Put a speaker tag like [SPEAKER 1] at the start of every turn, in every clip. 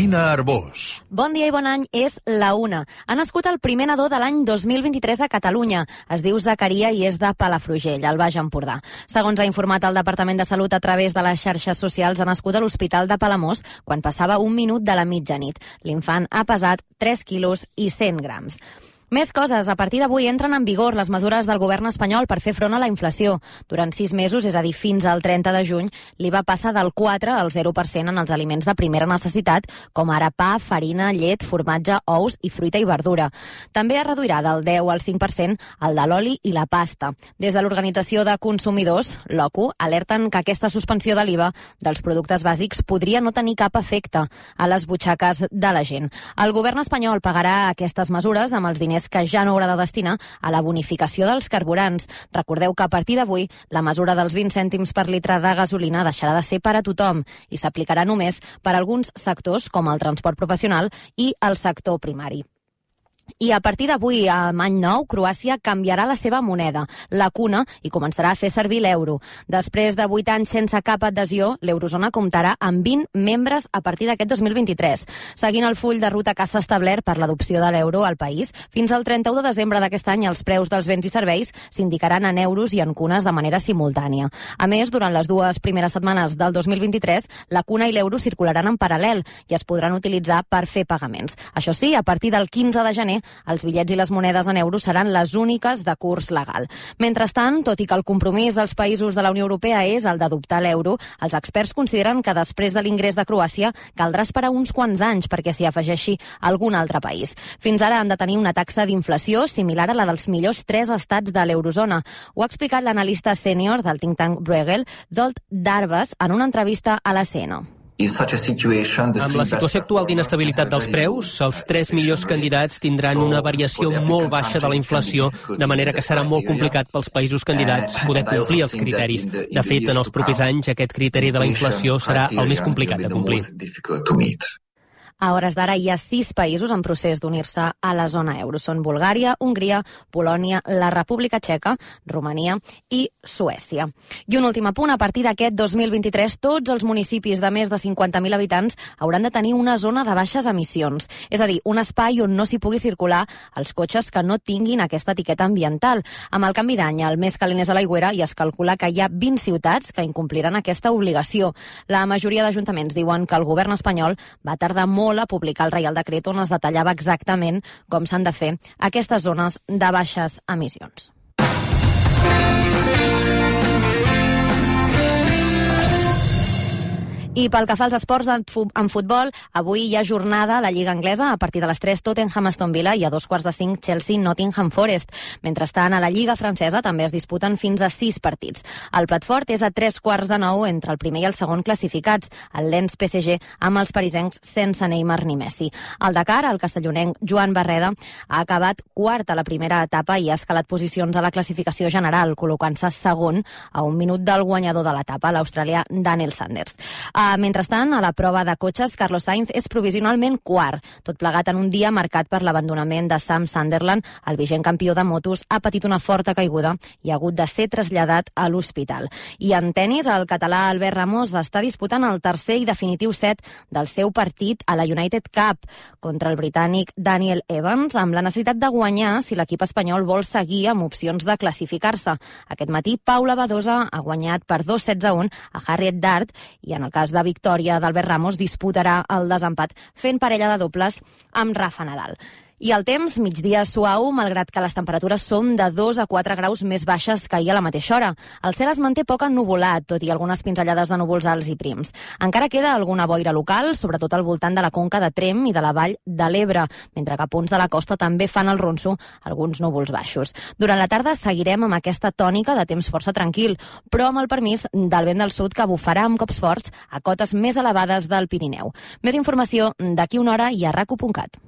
[SPEAKER 1] Carolina Arbós.
[SPEAKER 2] Bon dia i bon any, és la una. Ha nascut el primer nadó de l'any 2023 a Catalunya. Es diu Zacaria i és de Palafrugell, al Baix Empordà. Segons ha informat el Departament de Salut a través de les xarxes socials, ha nascut a l'Hospital de Palamós quan passava un minut de la mitjanit. L'infant ha pesat 3 quilos i 100 grams. Més coses. A partir d'avui entren en vigor les mesures del govern espanyol per fer front a la inflació. Durant 6 mesos, és a dir, fins al 30 de juny, l'IVA passa del 4 al 0% en els aliments de primera necessitat, com ara pa, farina, llet, formatge, ous i fruita i verdura. També es reduirà del 10 al 5% el de l'oli i la pasta. Des de l'Organització de Consumidors, l'OCU, alerten que aquesta suspensió de l'IVA dels productes bàsics podria no tenir cap efecte a les butxaques de la gent. El govern espanyol pagarà aquestes mesures amb els diners que ja no haurà de destinar a la bonificació dels carburants. Recordeu que a partir d'avui la mesura dels 20 cèntims per litre de gasolina deixarà de ser per a tothom i s'aplicarà només per a alguns sectors com el transport professional i el sector primari. I a partir d'avui, amb any nou, Croàcia canviarà la seva moneda, la kuna, i començarà a fer servir l'euro. Després de 8 anys sense cap adhesió, l'eurozona comptarà amb 20 membres a partir d'aquest 2023. Seguint el full de ruta que s'ha establert per l'adopció de l'euro al país, fins al 31 de desembre d'aquest any els preus dels béns i serveis s'indicaran en euros i en kunes de manera simultània. A més, durant les 2 primeres setmanes del 2023, la kuna i l'euro circularan en paral·lel i es podran utilitzar per fer pagaments. Això sí, a partir del 15 de gener, els bitllets i les monedes en euros seran les úniques de curs legal. Mentrestant, tot i que el compromís dels països de la Unió Europea és el d'adoptar l'euro, els experts consideren que després de l'ingrés de Croàcia caldrà esperar uns quants anys perquè s'hi afegeixi algun altre país. Fins ara han de tenir una taxa d'inflació similar a la dels millors 3 estats de l'eurozona. Ho ha explicat l'analista sènior del think tank Bruegel, Zsolt Darbas, en una entrevista a la CNN.
[SPEAKER 3] Amb la situació actual d'inestabilitat dels preus, els 3 millors candidats tindran una variació molt baixa de la inflació, de manera que serà molt complicat pels països candidats poder complir els criteris. De fet, en els propers anys, aquest criteri de la inflació serà el més complicat de complir.
[SPEAKER 2] A hores d'ara hi ha 6 països en procés d'unir-se a la zona euro. Són Bulgària, Hongria, Polònia, la República Txeca, Romania i Suècia. I un últim apunt, a partir d'aquest 2023, tots els municipis de més de 50.000 habitants hauran de tenir una zona de baixes emissions, és a dir, un espai on no s'hi pugui circular els cotxes que no tinguin aquesta etiqueta ambiental. Amb el canvi d'any, el més calent és a l'aigüera i es calcula que hi ha 20 ciutats que incompliran aquesta obligació. La majoria d'ajuntaments diuen que el govern espanyol va tardar molt a publicar el Reial Decret on es detallava exactament com s'han de fer aquestes zones de baixes emissions. I pel que fa als esports en futbol, avui hi ha jornada a la Lliga Anglesa. A partir de les 3, Tottenham Aston Villa i a 2:45, Chelsea Nottingham Forest. Mentrestant, a la Lliga francesa també es disputen fins a 6 partits. El plat fort és a 8:45 entre el primer i el segon classificats, el Lens PSG amb els parisencs sense Neymar ni Messi. Al Dakar, el castellonenc Joan Barreda ha acabat quart a la primera etapa i ha escalat posicions a la classificació general, col·locant-se segon a un minut del guanyador de l'etapa, l'australià Daniel Sanders. Mentrestant, a la prova de cotxes, Carlos Sainz és provisionalment quart, tot plegat en un dia marcat per l'abandonament de Sam Sunderland. El vigent campió de motos ha patit una forta caiguda i ha hagut de ser traslladat a l'hospital. I en tennis, el català Albert Ramos està disputant el tercer i definitiu set del seu partit a la United Cup contra el britànic Daniel Evans, amb la necessitat de guanyar si l'equip espanyol vol seguir amb opcions de classificar-se. Aquest matí, Paula Badosa ha guanyat per 2-16-1 a Harriet Dart i en el cas de victòria d'Albert Ramos disputarà el desempat fent parella de dobles amb Rafa Nadal. I el temps, migdia suau, malgrat que les temperatures són de 2 a 4 graus més baixes que ahir a la mateixa hora. El cel es manté poc ennuvolat, tot i algunes pinzellades de núvols alts i prims. Encara queda alguna boira local, sobretot al voltant de la conca de Tremp i de la vall de l'Ebre, mentre que a punts de la costa també fan el ronso alguns núvols baixos. Durant la tarda seguirem amb aquesta tònica de temps força tranquil, però amb el permís del vent del sud que bufarà amb cops forts a cotes més elevades del Pirineu. Més informació d'aquí una hora i a raco.cat.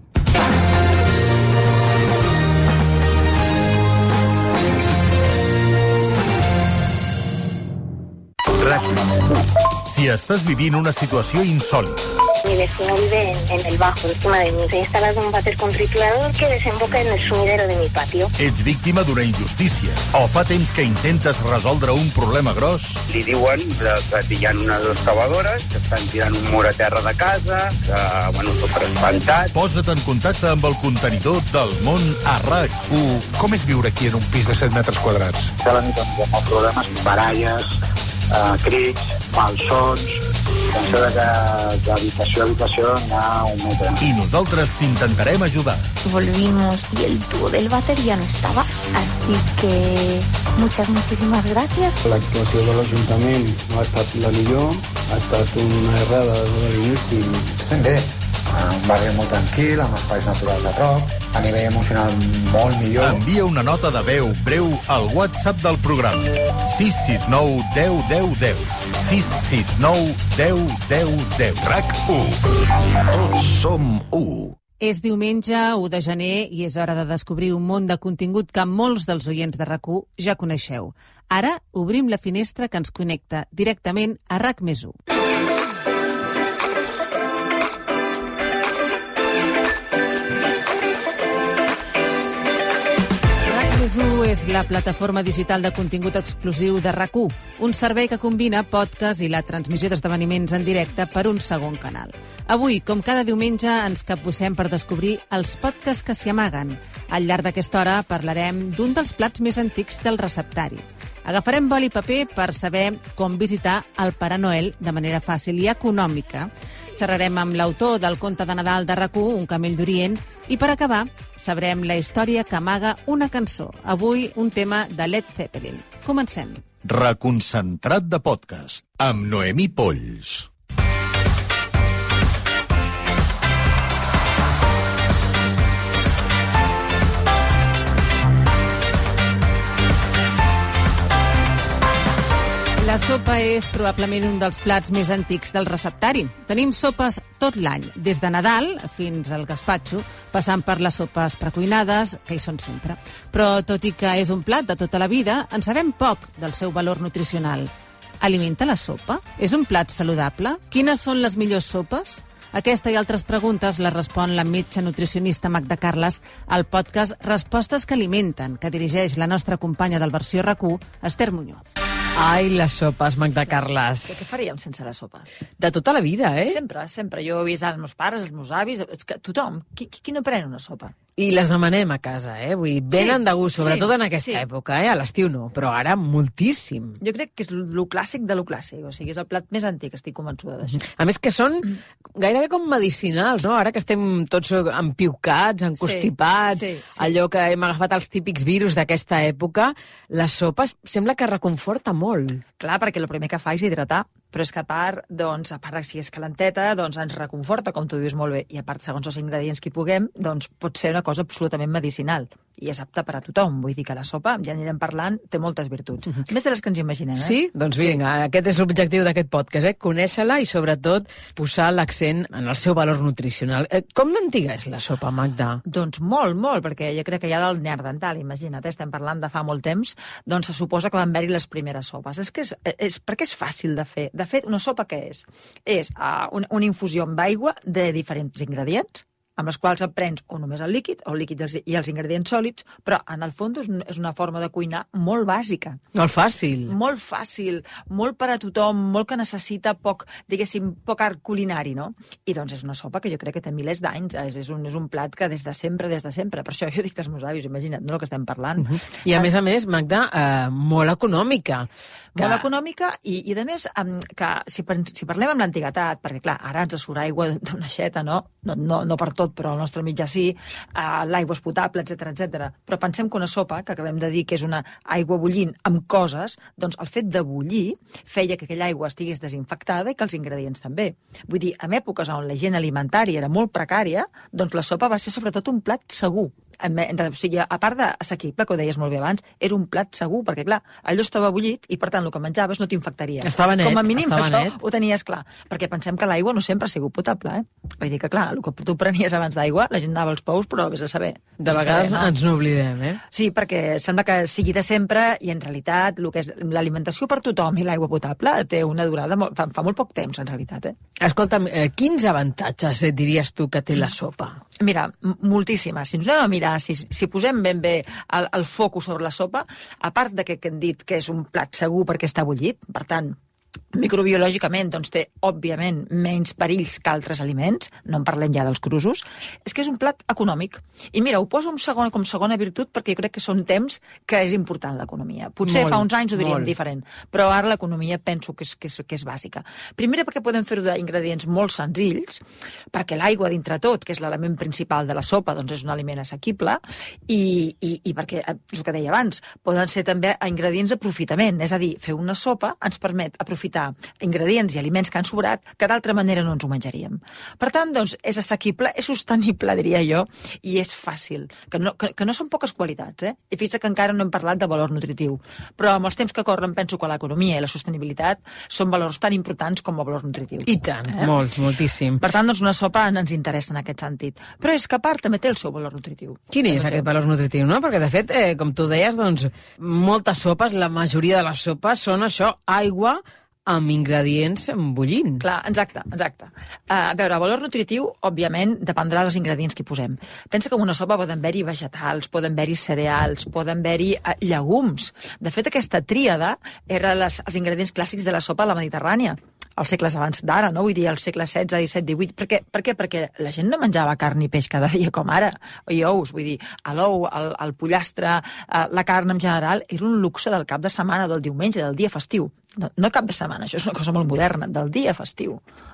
[SPEAKER 1] RAC1. Si estàs vivint una situació insòlita, Mi vecino vive en el bajo, encima de mí. He instalado un váter con triturador que desemboca en el sumidero de mi patio.
[SPEAKER 4] Ets víctima d'una injustícia o fa temps que intentes resoldre un problema gros?
[SPEAKER 5] Li diuen que hi ha unes excavadores que estan tirant un mur a terra de casa, que, super espantat.
[SPEAKER 4] Posa't en contacte amb el contenidor del món a RAC1.
[SPEAKER 6] Com és viure aquí en un pis de 7 metres quadrats?
[SPEAKER 7] Cada nit amb problemes, baralles, crits, malsons, penso que d'habitació a habitació n'hi ha un metre.
[SPEAKER 4] I nosaltres t'intentarem ajudar.
[SPEAKER 8] Volvimos y el tubo del váter ya no estaba, así que muchísimas gracias.
[SPEAKER 9] L'actuació de l'Ajuntament no ha estat la millor, ha estat una errada de l'inici.
[SPEAKER 10] Estem bé, un barri molt tranquil, amb espais naturals a prop, a nivell emocional molt millor.
[SPEAKER 4] Envia una nota de veu breu al WhatsApp del programa. 669 10 10 10. 669 10 10 10. RAC1. Tots som 1.
[SPEAKER 11] És diumenge, 1 de gener, i és hora de descobrir un món de contingut que molts dels oients de RAC1 ja coneixeu. Ara obrim la finestra que ens connecta directament a RAC+1. RAC+1 és la plataforma digital de contingut exclusiu de RAC1, un servei que combina podcast i la transmissió d'esdeveniments en directe per un segon canal. Avui, com cada diumenge, ens capbussem per descobrir els podcasts que s'hi amaguen. Al llarg d'aquesta hora parlarem d'un dels plats més antics del receptari. Agafarem boli i paper per saber com visitar el Pare Noel de manera fàcil i econòmica. Xerrarem amb l'autor del conte de Nadal de RAC1, Un camell d'Orient, i per acabar sabrem la història que amaga una cançó. Avui un tema de Led Zeppelin. Comencem.
[SPEAKER 4] Reconcentrat de podcast amb Noemí Polls.
[SPEAKER 11] La sopa és probablement un dels plats més antics del receptari. Tenim sopes tot l'any, des de Nadal fins al gaspatxo, passant per les sopes precuinades, que hi són sempre. Però, tot i que és un plat de tota la vida, en sabem poc del seu valor nutricional. Alimenta la sopa? És un plat saludable? Quines són les millors sopes? Aquesta i altres preguntes les respon la metge nutricionista Magda Carles al podcast Respostes que alimenten, que dirigeix la nostra companya del Versió RAC1, Esther Muñoz.
[SPEAKER 12] Ai, les sopes, Magda Carles.
[SPEAKER 13] Què faríem sense la sopa?
[SPEAKER 12] De tota la vida, eh?
[SPEAKER 13] Sempre, sempre. Jo he vist els meus pares, els meus avis, tothom. Qui no pren una sopa?
[SPEAKER 12] I les demanem a casa, eh? Vull dir, venen de gust, sobretot en aquesta època, eh? A l'estiu no, però ara moltíssim.
[SPEAKER 13] Jo crec que és lo clàssic de lo clàssic, o sigui, és el plat més antic, estic convençuda d'això.
[SPEAKER 12] A més que són gairebé com medicinals, no? Ara que estem tots empiucats, encostipats, allò que hem agafat els típics virus d'aquesta època, la sopa sembla que reconforta molt.
[SPEAKER 13] Clar, perquè el primer que fa és hidratar, però és que a part, si és calenteta, doncs ens reconforta, com tu dius molt bé, i a part, segons els ingredients que hi puguem, doncs pot ser una cosa absolutament medicinal, i és apta per a tothom. Vull dir que la sopa, ja anirem parlant, té moltes virtuts. Més de les que ens imaginem, eh?
[SPEAKER 12] Sí? Doncs vinga, aquest és l'objectiu d'aquest podcast, conèixer-la i sobretot posar l'accent en el seu valor nutricional. Com d'antiga és la sopa, Magda?
[SPEAKER 13] Doncs molt, molt, perquè jo crec que ja del neandertal, imagina't, estem parlant de fa molt temps, doncs se suposa que van haver-hi les primeres sopes. Perquè és fàcil de fer. De fet, una sopa què és? És una infusió amb aigua de diferents ingredients, amb les quals et prens o només el líquid i els ingredients sòlids, però en el fons és una forma de cuinar molt bàsica.
[SPEAKER 12] Molt fàcil.
[SPEAKER 13] Molt fàcil, molt per a tothom, molt que necessita poc art culinari, no? I doncs és una sopa que jo crec que té milers d'anys, és un plat que des de sempre, per això jo dic dels meus avis, imagina't, no el que estem parlant.
[SPEAKER 12] I a més, Magda, molt econòmica.
[SPEAKER 13] Molt econòmica i a més, que si parlem amb l'antiguitat, perquè clar, ara ens surt aigua d'una aixeta, no per tot, però al nostre mitjà sí, l'aigua és potable, etc. Però pensem que una sopa, que acabem de dir que és una aigua bullint amb coses, doncs el fet de bullir feia que aquella aigua estigués desinfectada i que els ingredients també. Vull dir, en èpoques on la higiene alimentària era molt precària, doncs la sopa va ser sobretot un plat segur. o sigui, a part d'assequible, que ho deies molt bé abans, era un plat segur, perquè clar, allò estava bullit i per tant el que menjaves no t'infectaria.
[SPEAKER 12] Estava net.
[SPEAKER 13] Com a mínim això ho tenies clar, perquè pensem que l'aigua no sempre ha sigut potable, Vull dir que clar, el que tu prenies abans d'aigua, la gent anava als pous, però vés a saber.
[SPEAKER 12] De vegades ens n'oblidem,
[SPEAKER 13] Sí, perquè sembla que sigui de sempre i en realitat el que és l'alimentació per tothom i l'aigua potable té una durada fa molt poc temps, en realitat.
[SPEAKER 12] Escolta'm, quins avantatges diries tu que té la sopa?
[SPEAKER 13] Mira, moltíssimes. Si ens anem a mirar, si posem ben bé el focus sobre la sopa, a part de que hem dit que és un plat segur perquè està bullit, per tant, microbiològicament doncs, té, òbviament, menys perills que altres aliments, no en parlem ja dels crusos, és que és un plat econòmic. I mira, ho poso com segona virtut perquè jo crec que són temps que és important l'economia. Potser fa uns anys ho diríem diferent, però ara l'economia penso que és bàsica. Primer perquè podem fer-ho d'ingredients molt senzills, perquè l'aigua dintre tot, que és l'element principal de la sopa, doncs és un aliment assequible, i perquè, el que deia abans, poden ser també ingredients d'aprofitament, és a dir, fer una sopa ens permet aprofitar ingredients i aliments que han sobrat que d'altra manera no ens ho menjaríem. Per tant, doncs, és assequible, és sostenible, diria jo, i és fàcil, que no són poques qualitats, I fixa que encara no hem parlat de valor nutritiu, però amb els temps que corren penso que l'economia i la sostenibilitat són valors tan importants com el valor nutritiu.
[SPEAKER 12] I tant, moltíssim.
[SPEAKER 13] Per tant, doncs, una sopa ens interessa en aquest sentit. Però és que a part també té el seu valor nutritiu.
[SPEAKER 12] Quin és aquest valor nutritiu, no? Perquè, de fet, com tu deies, doncs, moltes sopes, la majoria de les sopes són això, aigua amb ingredients bullint.
[SPEAKER 13] Clar, exacte. A veure, el valor nutritiu, òbviament, dependrà dels ingredients que hi posem. Pensa que en una sopa poden haver-hi vegetals, poden haver-hi cereals, poden haver-hi llegums. De fet, aquesta tríada eren els ingredients clàssics de la sopa a la Mediterrània, als segles abans d'ara, no? Vull dir, als segles XVI, XVII, XVIII. Per què? Perquè la gent no menjava carn i peix cada dia com ara, i ous, vull dir, l'ou, el pollastre, la carn en general, era un luxe del cap de setmana, del diumenge, del dia festiu. No cap de setmana, això és una cosa molt moderna, del dia festiu,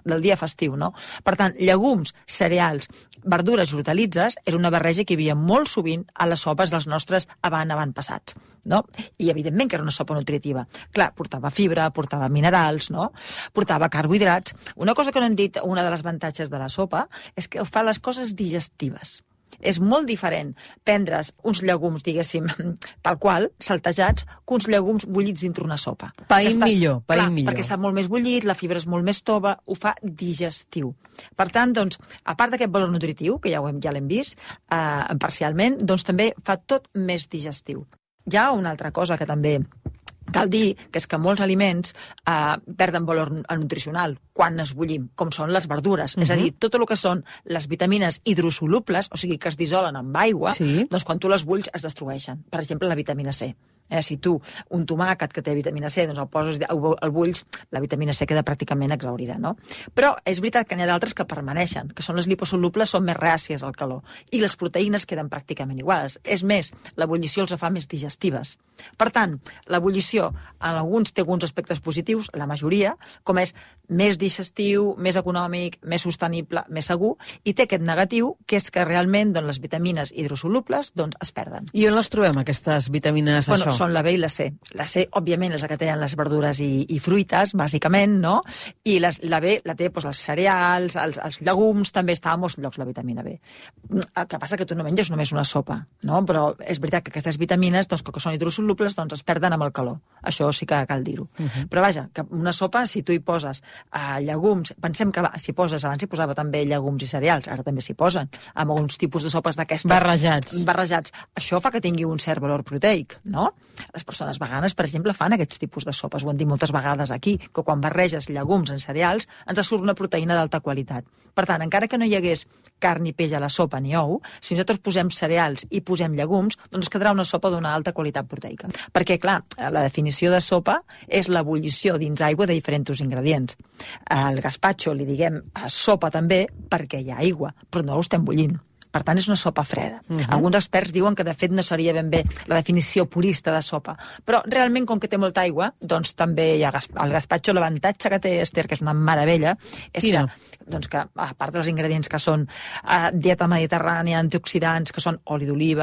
[SPEAKER 13] no? Per tant, llegums, cereals, verdures i hortalitzes era una barreja que hi havia molt sovint a les sopes dels nostres avantpassats, no? I evidentment que era una sopa nutritiva. Clar, portava fibra, portava minerals, no? Portava carbohidrats. Una cosa que no hem dit, una de les avantatges de la sopa, és que fa les coses digestives. És molt diferent prendre's uns llegums, diguéssim, tal qual, saltejats, que uns llegums bullits dintre una sopa.
[SPEAKER 12] Païm millor.
[SPEAKER 13] Perquè està molt més bullit, la fibra és molt més tova, ho fa digestiu. Per tant, doncs, a part d'aquest valor nutritiu, que ja l'hem vist, parcialment, doncs també fa tot més digestiu. Hi ha una altra cosa que també cal dir, que és que molts aliments perden valor nutricional quan es bullim, com són les verdures. És a dir, tot el que són les vitamines hidrosolubles, o sigui, que es dissolen amb aigua, doncs quan tu les bulls es destrueixen. Per exemple, la vitamina C. Si tu, un tomàquet que té vitamina C, doncs el poses, el bulls, la vitamina C queda pràcticament exhaurida, no? Però és veritat que n'hi ha d'altres que permaneixen, que són les liposolubles, són més reàcies al calor, i les proteïnes queden pràcticament iguals. És més, l'ebullició els fa més digestives. Per tant, l'ebullició en alguns té alguns aspectes positius, la majoria, com és més digestiu, més econòmic, més sostenible, més segur, i té aquest negatiu, que és que realment les vitamines hidrosolubles es perden.
[SPEAKER 12] I on les trobem, aquestes vitamines?
[SPEAKER 13] Bueno, són la B i la C. La C, òbviament, és la que tenen les verdures i fruites, bàsicament, no? I la B la té els cereals, els llegums, també està a molts llocs la vitamina B. El que passa que tu no menges només una sopa, no? Però és veritat que aquestes vitamines, que són hidrosolubles, es perden amb el calor. Això sí que cal dir-ho. Però vaja, que una sopa, si tu hi poses llegums, pensem que abans s'hi posava també llegums i cereals, ara també s'hi posen, amb alguns tipus de sopes d'aquestes... Barrejats. Això fa que tingui un cert valor proteic, no? Les persones veganes, per exemple, fan aquests tipus de sopes. Ho han dit moltes vegades aquí, que quan barreges llegums en cereals ens surt una proteïna d'alta qualitat. Per tant, encara que no hi hagués carn ni peix a la sopa ni ou, si nosaltres posem cereals i posem llegums, doncs quedarà una sopa d'una alta qualitat proteica. Perquè, clar, la definició de sopa és l'ebullició dins aigua de diferents ingredients. Al gazpacho li diguem sopa també perquè hi ha aigua, però no l'estem bullint. Per tant, és una sopa freda. Alguns experts diuen que, de fet, no seria ben bé la definició purista de sopa. Però, realment, com que té molta aigua, doncs també hi ha el gazpacho. L'avantatge que té, Esther, que és una meravella, és que, a part dels ingredients que són dieta mediterrània, antioxidants, que són oli d'oliva,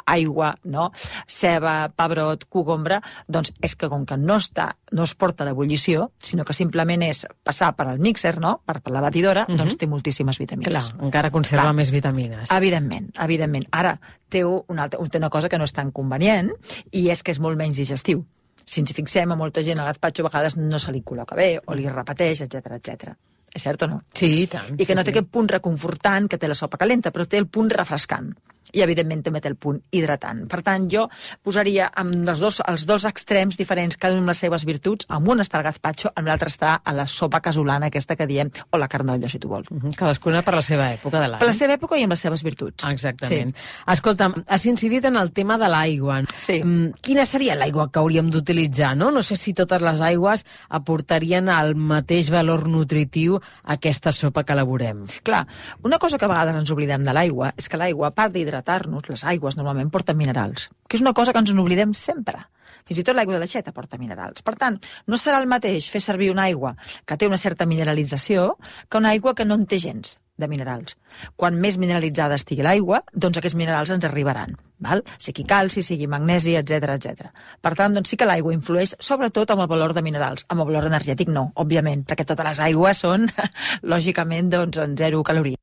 [SPEAKER 13] aigua, no? Ceba, pebrot, cogombre, doncs és que com que no es porta a l'ebullició, sinó que simplement és passar per al mixer, no? Per la batidora, doncs té moltíssimes vitamines.
[SPEAKER 12] Clar, encara conserva més vitamines.
[SPEAKER 13] Evidentment. Ara, té una cosa que no és tan convenient, i és que és molt menys digestiu. Si ens fixem, a molta gent a gazpacho a vegades no se li col·loca bé, o li repeteix, etc. És cert o no?
[SPEAKER 12] Sí, i tant.
[SPEAKER 13] I que no té aquest punt reconfortant que té la sopa calenta, però té el punt refrescant. I, evidentment, també té el punt hidratant. Per tant, jo posaria els dos extrems diferents, cada un amb les seves virtuts. En un està el gazpacho, en l'altre està a la sopa casolana, aquesta que diem, o la carnolla, si tu vols.
[SPEAKER 12] Cadascuna per la seva època de l'any.
[SPEAKER 13] Per la seva època i amb les seves virtuts.
[SPEAKER 12] Exactament. Sí. Escolta'm, has incidit en el tema de l'aigua.
[SPEAKER 13] Sí.
[SPEAKER 12] Quina seria l'aigua que hauríem d'utilitzar, no? No sé si totes les aigües aportarien el mateix valor nutritiu a aquesta sopa que elaborem.
[SPEAKER 13] Clar, una cosa que a vegades ens oblidem de l'aigua és que l'aigua, a part d'hidratar-nos, les aigües normalment porten minerals, que és una cosa que ens n'oblidem sempre. Fins i tot l'aigua de l'aixeta porta minerals. Per tant, no serà el mateix fer servir una aigua que té una certa mineralització que una aigua que no en té gens de minerals. Quan més mineralitzada estigui l'aigua, doncs aquests minerals ens arribaran. Val? Sigui calci, sigui magnesi, etc. Per tant, doncs sí que l'aigua influeix sobretot amb el valor de minerals. Amb el valor energètic no, òbviament, perquè totes les aigües són, lògicament, doncs, en 0 calories.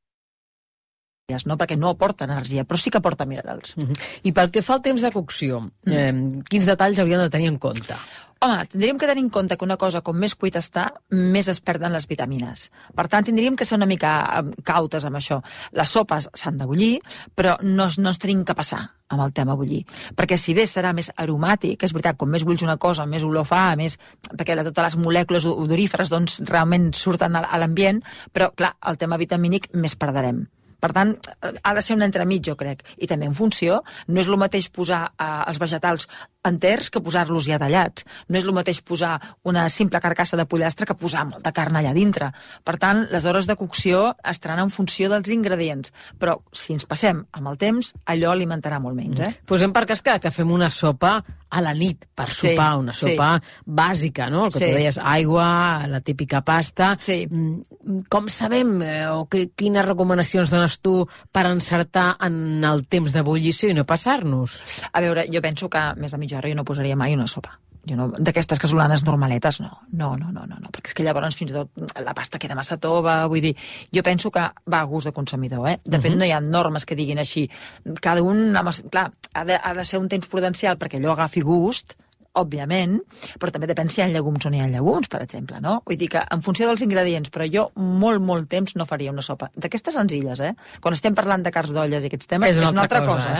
[SPEAKER 13] No? Perquè no aporta energia, però sí que aporta minerals.
[SPEAKER 12] I pel que fa al temps de cocció, quins detalls hauríem de tenir en compte?
[SPEAKER 13] Home, tindríem que tenir en compte que una cosa, com més cuita està, més es perden les vitamines. Per tant, tindríem que ser una mica cautes amb això. Les sopes s'han de bullir, però no es tenim que passar amb el tema bullir. Perquè si bé serà més aromàtic, és veritat, com més bulls una cosa, més olor fa, perquè totes les molècules odoríferes doncs, realment surten a l'ambient, però, clar, el tema vitamínic més perdrem. Per tant, ha de ser un entremig, jo crec. I també en funció, no és el mateix posar els vegetals enters que posar-los ja tallats. No és el mateix posar una simple carcassa de pollastre que posar molta carn allà dintre. Per tant, les hores de cocció estaran en funció dels ingredients. Però si ens passem amb el temps, allò alimentarà molt menys.
[SPEAKER 12] Posem per cas que fem una sopa a la nit per sopar, una sopa bàsica, no? El que tu deies, aigua, la típica pasta. Com sabem o quines recomanacions dones tu per encertar en el temps d'ebullició i no passar-nos?
[SPEAKER 13] A veure, jo penso que més de mitja hora jo no posaria mai una sopa. D'aquestes casolanes normaletes, no, perquè és que llavors fins i tot la pasta queda massa tova, vull dir, jo penso que va a gust de consumidor, De fet, no hi ha normes que diguin així. Cada un, clar, ha de ser un temps prudencial perquè allò agafi gust, òbviament, però també depèn si hi ha llegums o no hi ha llegums, per exemple, no? Vull dir que en funció dels ingredients, però jo molt temps no faria una sopa. D'aquestes senzilles, Quan estem parlant de carns d'olles i aquests temes, és una altra cosa,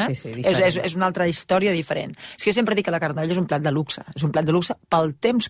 [SPEAKER 13] és una altra història diferent. Jo sempre dic que la carn d'olla és un plat de luxe, pel temps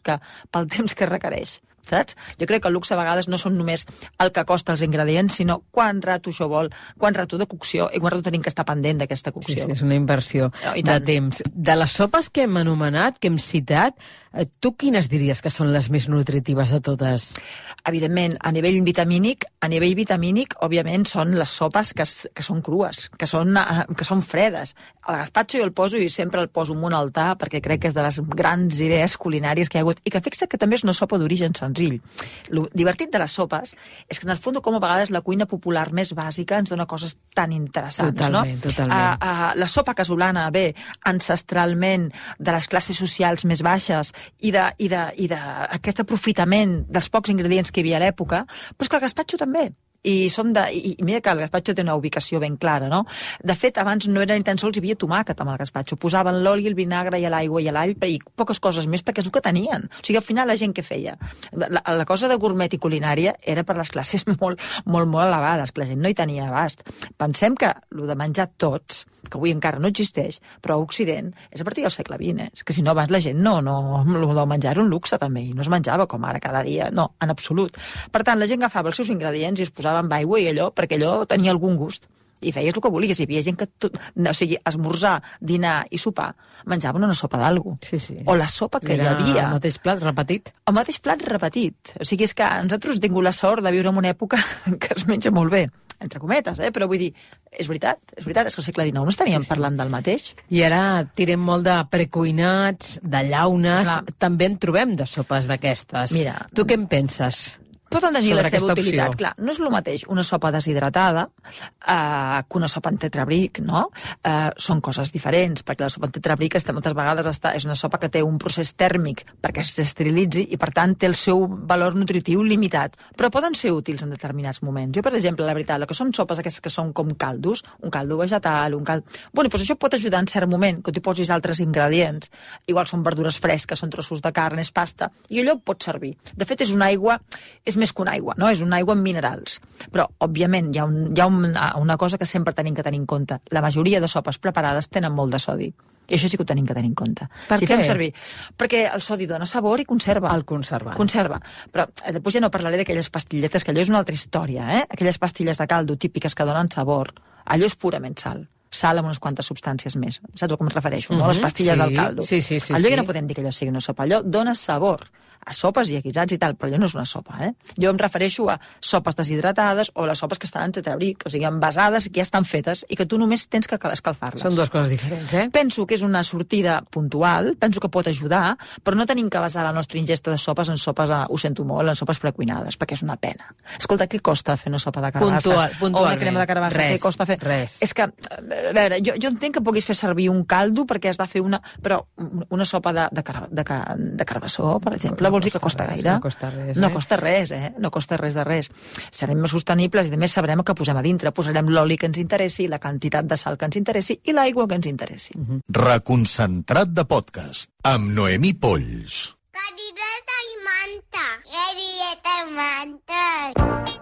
[SPEAKER 13] que requereix. Saps? Jo crec que el luxe a vegades no són només el que costa els ingredients, sinó quant rato això vol, quant rato de cocció i quant rato tenim que estar pendent d'aquesta cocció.
[SPEAKER 12] Sí, és una inversió de temps. De les sopes que hem anomenat, que hem citat, tu quines diries que són les més nutritives de totes?
[SPEAKER 13] Evidentment, a nivell vitamínic, òbviament, són les sopes que són crues, que són fredes. El gazpacho jo el poso i sempre el poso en un altar perquè crec que és de les grans idees culinàries que hi ha hagut i que fixa que també és una sopa d'origen senzill. El divertit de les sopes és que en el fons com a vegades la cuina popular més bàsica ens dona coses tan interessants.
[SPEAKER 12] Totalment.
[SPEAKER 13] La sopa casolana ve ancestralment de les classes socials més baixes i d'aquest aprofitament dels pocs ingredients que hi havia a l'època, però és que el gazpacho també. I mira que el gazpacho té una ubicació ben clara, no? De fet, abans no era ni tan sols hi havia tomàquet amb el gazpacho. Posaven l'oli, el vinagre i l'aigua i l'all i poques coses més perquè és el que tenien. O sigui, al final la gent què feia? La cosa de gourmet i culinària era per les classes molt elevades, que la gent no hi tenia abast. Pensem que el de menjar tots, que avui encara no existeix, però a Occident és a partir del segle XX. És que si no, abans la gent no el menjar era un luxe també, i no es menjava com ara cada dia, no, en absolut. Per tant, la gent agafava els seus ingredients i es posava amb aigua i allò, perquè allò tenia algun gust. I feies el que volies. Hi havia gent que, esmorzar, dinar i sopar, menjaven una sopa d'algú.
[SPEAKER 12] Sí.
[SPEAKER 13] O la sopa que hi havia.
[SPEAKER 12] El mateix plat repetit.
[SPEAKER 13] El mateix plat repetit. O sigui, és que nosaltres hem tingut la sort de viure en una època que es menja molt bé. Entre cometes, però vull dir, és veritat, és que al segle XIX no estaríem parlant del mateix.
[SPEAKER 12] I ara tirem molt de precuinats, de llaunes, també en trobem de sopes d'aquestes.
[SPEAKER 13] Mira,
[SPEAKER 12] tu què en penses?
[SPEAKER 13] poden tenir la seva utilitat. Clar, no és el mateix una sopa deshidratada que una sopa en tetrabric, no? Són coses diferents, perquè la sopa en tetrabric moltes vegades és una sopa que té un procés tèrmic perquè s'esterilitzi i, per tant, té el seu valor nutritiu limitat. Però poden ser útils en determinats moments. Jo, per exemple, la veritat, el que són sopes aquestes que són com caldos, un caldo vegetal, Bueno, doncs això pot ajudar en cert moment, que t'hi posis altres ingredients. Igual són verdures fresques, són trossos de carn, és pasta, i allò pot servir. De fet, és una aigua, és més que una aigua, no? És una aigua amb minerals. Però, òbviament, hi ha una cosa que sempre tenim que tenir en compte. La majoria de sopes preparades tenen molt de sodi. I això sí que ho tenim que tenir en compte.
[SPEAKER 12] Per què?
[SPEAKER 13] Fem servir. Perquè el sodi dona sabor i conserva.
[SPEAKER 12] El conservant.
[SPEAKER 13] Conserva. Però després ja no parlaré d'aquelles pastilletes, que allò és una altra història, Aquelles pastilles de caldo típiques que donen sabor. Allò és purament sal amb unes quantes substàncies més. Saps a com em refereixo, no? Les pastilles del caldo.
[SPEAKER 12] Sí.
[SPEAKER 13] Allò ja no podem dir que allò sigui una sopa. Allò dona sabor a sopes i a guisats i tal, però allò no és una sopa, Jo em refereixo a sopes deshidratades o les sopes que estan en tetrabric, o sigui, envasades i que ja estan fetes i que tu només tens que escalfar-les.
[SPEAKER 12] Són dues coses diferents,
[SPEAKER 13] Penso que és una sortida puntual, penso que pot ajudar, però no tenim que basar la nostra ingesta de sopes en sopes, ho sento molt, en sopes precuinades, perquè és una pena. Escolta, què costa fer una sopa de carbassa? O una crema de carbassa? Què costa fer?
[SPEAKER 12] Res.
[SPEAKER 13] És que, a veure, jo entenc que puguis fer servir un caldo perquè has de fer però una sopa de carbassó, per exemple, vols dir que costa gaire?
[SPEAKER 12] No costa res,
[SPEAKER 13] No costa res, No costa res de res. Serem més sostenibles i, a més, sabrem què posem a dintre. Posarem l'oli que ens interessi, la quantitat de sal que ens interessi i l'aigua que ens interessi.
[SPEAKER 4] Reconcentrat de podcast amb Noemí Polls.
[SPEAKER 14] Cadireta i manta. Cadireta i manta.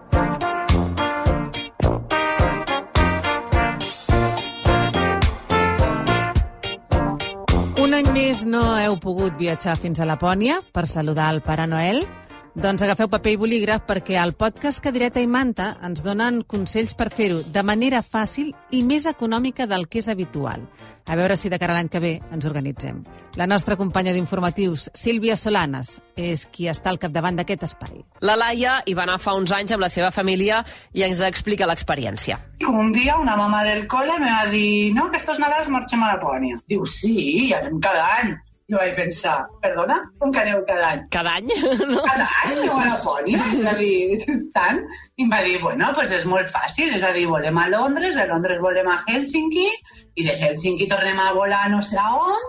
[SPEAKER 11] Un any més no heu pogut viatjar fins a Lapònia per saludar el Pare Noel? Doncs agafeu paper i bolígraf perquè al podcast Cadireta i Manta ens donen consells per fer-ho de manera fàcil i més econòmica del que és habitual. A veure si de cara a l'any que ve ens organitzem. La nostra companya d'informatius, Sílvia Solanes, és qui està al capdavant d'aquest espai.
[SPEAKER 15] La Laia hi va anar fa uns anys amb la seva família i ens explica l'experiència.
[SPEAKER 16] Un dia una mamà del cole me va dir no, que estos Nadals marxem a Lapònia. Diu, sí, anem cada any. Jo vaig pensar, perdona, com que aneu cada any?
[SPEAKER 15] Cada any? No.
[SPEAKER 16] Cada any aneu a Lapònia? És a dir, tant. I em va dir, bueno, pues és molt fàcil, és a dir, volem a Londres, de Londres volem a Hèlsinki, i de Hèlsinki tornem a volar no sé a on,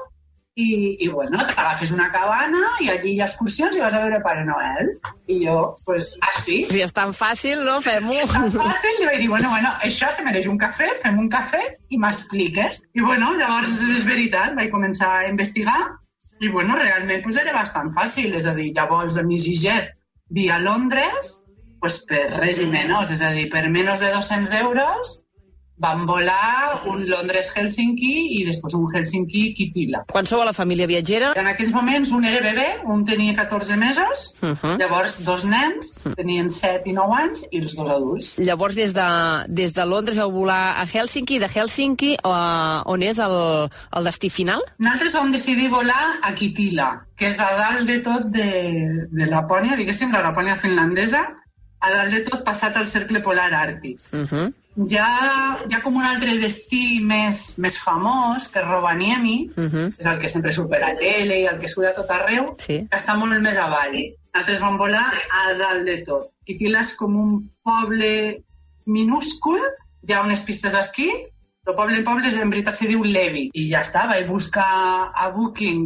[SPEAKER 16] i bueno, t'agafes una cabana i allí hi ha excursions i vas a veure Pare Noel. I jo, pues, sí.
[SPEAKER 15] Si és tan fàcil, no? Fem-ho.
[SPEAKER 16] Si és tan fàcil, li vaig dir, bueno, això se mereix un cafè, fem un cafè i m'expliques. I bueno, llavors és veritat, vaig començar a investigar i bueno, realment pues, era bastant fàcil, és a dir, llavors amb EasyJet via Londres, pues, per res i menys, és a dir, per menys de 200 euros vam volar un Londres-Hèlsinki i després un Hèlsinki-Kitila.
[SPEAKER 15] Quan sou a la família viatgera?
[SPEAKER 16] En aquells moments un era bebè, un tenia 14 mesos, llavors dos nens, tenien 7 i 9 anys, i els dos adults.
[SPEAKER 15] Llavors des de Londres vau volar a Hèlsinki, de Hèlsinki on és el destí final?
[SPEAKER 16] Nosaltres vam decidir volar a Kitila, que és a dalt de tot de Lapònia, diguéssim, la Lapònia finlandesa, a dalt de tot passat al cercle polar àrtic. Hi ha com un altre destí més famós, que és Rovaniemi, és el que sempre surt per la tele i el que surt a tot arreu, que està molt més avall. Nosaltres vam volar a dalt de tot. Kitila és com un poble minúscul, hi ha unes pistes d'esquí, el poble en veritat se diu Levi. I ja està, vaig buscar a Booking